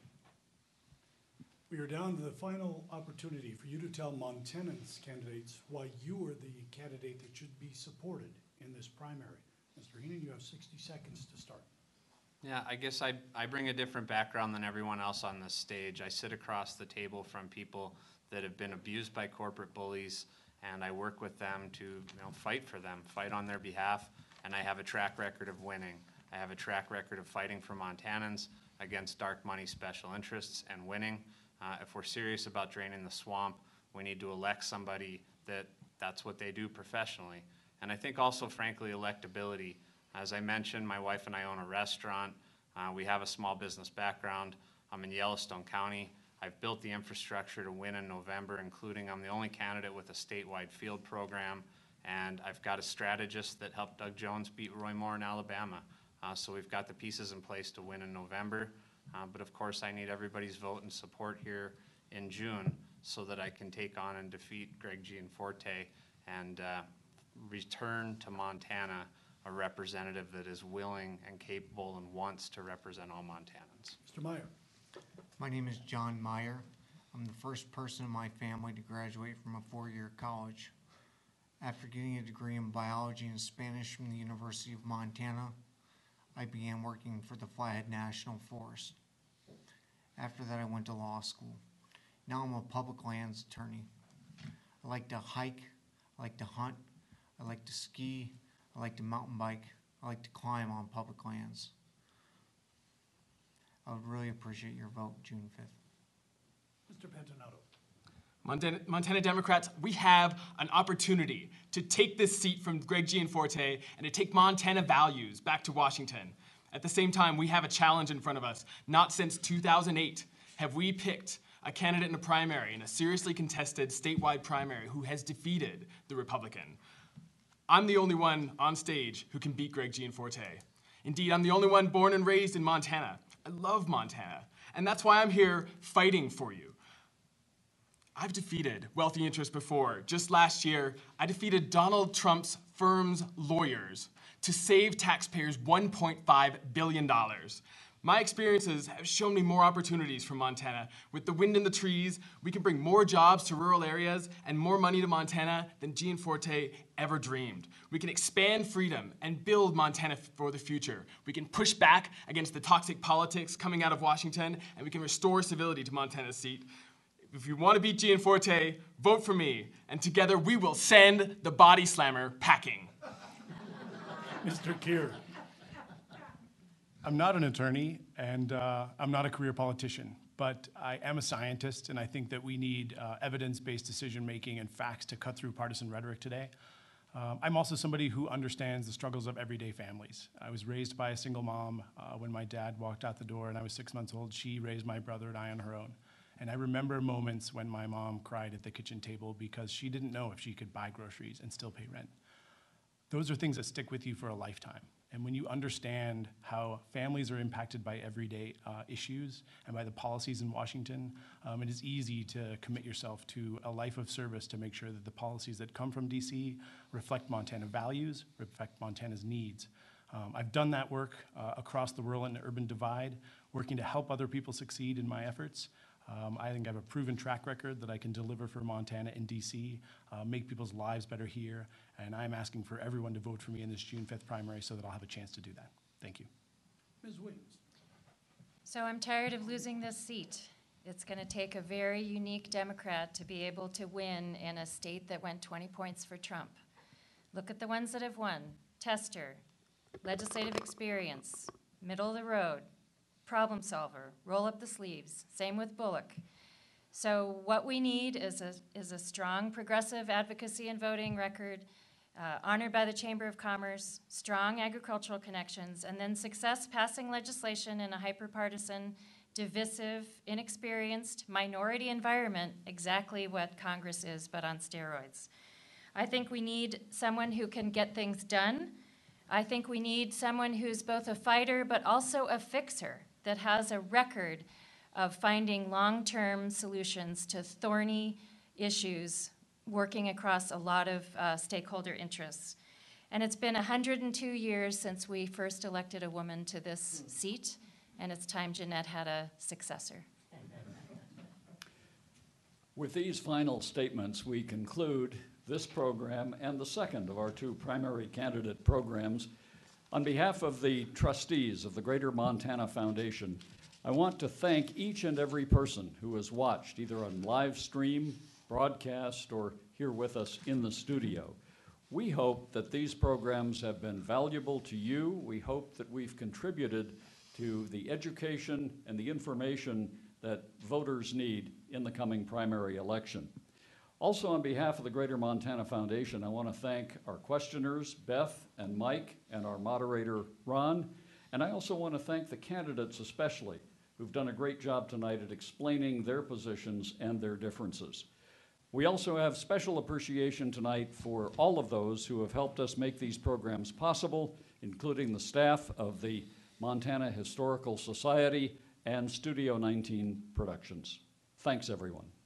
We are down to the final opportunity for you to tell Montanans candidates why you are the candidate that should be supported in this primary. Mister Heenan, you have sixty seconds to start. Yeah, I guess I, I bring a different background than everyone else on this stage. I sit across the table from people that have been abused by corporate bullies, and I work with them to you know, fight for them, fight on their behalf, and I have a track record of winning. I have a track record of fighting for Montanans against dark money special interests and winning. Uh, if we're serious about draining the swamp, we need to elect somebody that that's what they do professionally. And I think also, frankly, electability. As I mentioned, my wife and I own a restaurant. Uh, we have a small business background. I'm in Yellowstone County. I've built the infrastructure to win in November, including I'm the only candidate with a statewide field program. And I've got a strategist that helped Doug Jones beat Roy Moore in Alabama. Uh, so we've got the pieces in place to win in November. Uh, but of course, I need everybody's vote and support here in June so that I can take on and defeat Greg Gianforte and uh, return to Montana a representative that is willing and capable and wants to represent all Montanans. Mister Meyer. My name is John Meyer. I'm the first person in my family to graduate from a four-year college. After getting a degree in biology and Spanish from the University of Montana, I began working for the Flathead National Forest. After that, I went to law school. Now I'm a public lands attorney. I like to hike, I like to hunt, I like to ski, I like to mountain bike, I like to climb on public lands. I would really appreciate your vote June fifth. Mister Pettinado. Montana, Montana Democrats, we have an opportunity to take this seat from Greg Gianforte and to take Montana values back to Washington. At the same time, we have a challenge in front of us. Not since two thousand eight have we picked a candidate in a primary, in a seriously contested statewide primary, who has defeated the Republican. I'm the only one on stage who can beat Greg Gianforte. Indeed, I'm the only one born and raised in Montana. I love Montana, and that's why I'm here fighting for you. I've defeated wealthy interests before. Just last year, I defeated Donald Trump's firm's lawyers to save taxpayers one point five billion dollars. My experiences have shown me more opportunities for Montana. With the wind in the trees, we can bring more jobs to rural areas and more money to Montana than Gianforte ever dreamed. We can expand freedom and build Montana for the future. We can push back against the toxic politics coming out of Washington, and we can restore civility to Montana's seat. If you want to beat Gianforte, vote for me, and together we will send the body slammer packing. Mister Keir. I'm not an attorney, and uh, I'm not a career politician, but I am a scientist, and I think that we need uh, evidence-based decision-making and facts to cut through partisan rhetoric today. Um, I'm also somebody who understands the struggles of everyday families. I was raised by a single mom. Uh, when my dad walked out the door and I was six months old, she raised my brother and I on her own. And I remember moments when my mom cried at the kitchen table because she didn't know if she could buy groceries and still pay rent. Those are things that stick with you for a lifetime. And when you understand how families are impacted by everyday uh, issues and by the policies in Washington, um, it is easy to commit yourself to a life of service to make sure that the policies that come from D C reflect Montana values, reflect Montana's needs. Um, I've done that work uh, across the rural and urban divide, working to help other people succeed in my efforts. Um, I think I have a proven track record that I can deliver for Montana and D C, uh, make people's lives better here, and I'm asking for everyone to vote for me in this June fifth primary so that I'll have a chance to do that. Thank you. Miz Williams. So I'm tired of losing this seat. It's going to take a very unique Democrat to be able to win in a state that went twenty points for Trump. Look at the ones that have won: Tester, legislative experience, middle of the road, problem solver, roll up the sleeves. Same with Bullock. So what we need is a, is a strong progressive advocacy and voting record, uh, honored by the Chamber of Commerce, strong agricultural connections, and then success passing legislation in a hyperpartisan, divisive, inexperienced, minority environment, exactly what Congress is, but on steroids. I think we need someone who can get things done. I think we need someone who's both a fighter but also a fixer, that has a record of finding long-term solutions to thorny issues, working across a lot of uh, stakeholder interests. And it's been one hundred two years since we first elected a woman to this seat, and it's time Jeanette had a successor. With these final statements, we conclude this program and the second of our two primary candidate programs. On behalf of the trustees of the Greater Montana Foundation, I want to thank each and every person who has watched either on live stream, broadcast, or here with us in the studio. We hope that these programs have been valuable to you. We hope that we've contributed to the education and the information that voters need in the coming primary election. Also, on behalf of the Greater Montana Foundation, I want to thank our questioners, Beth and Mike, and our moderator, Ron. And I also want to thank the candidates especially, who've done a great job tonight at explaining their positions and their differences. We also have special appreciation tonight for all of those who have helped us make these programs possible, including the staff of the Montana Historical Society and Studio nineteen Productions. Thanks, everyone.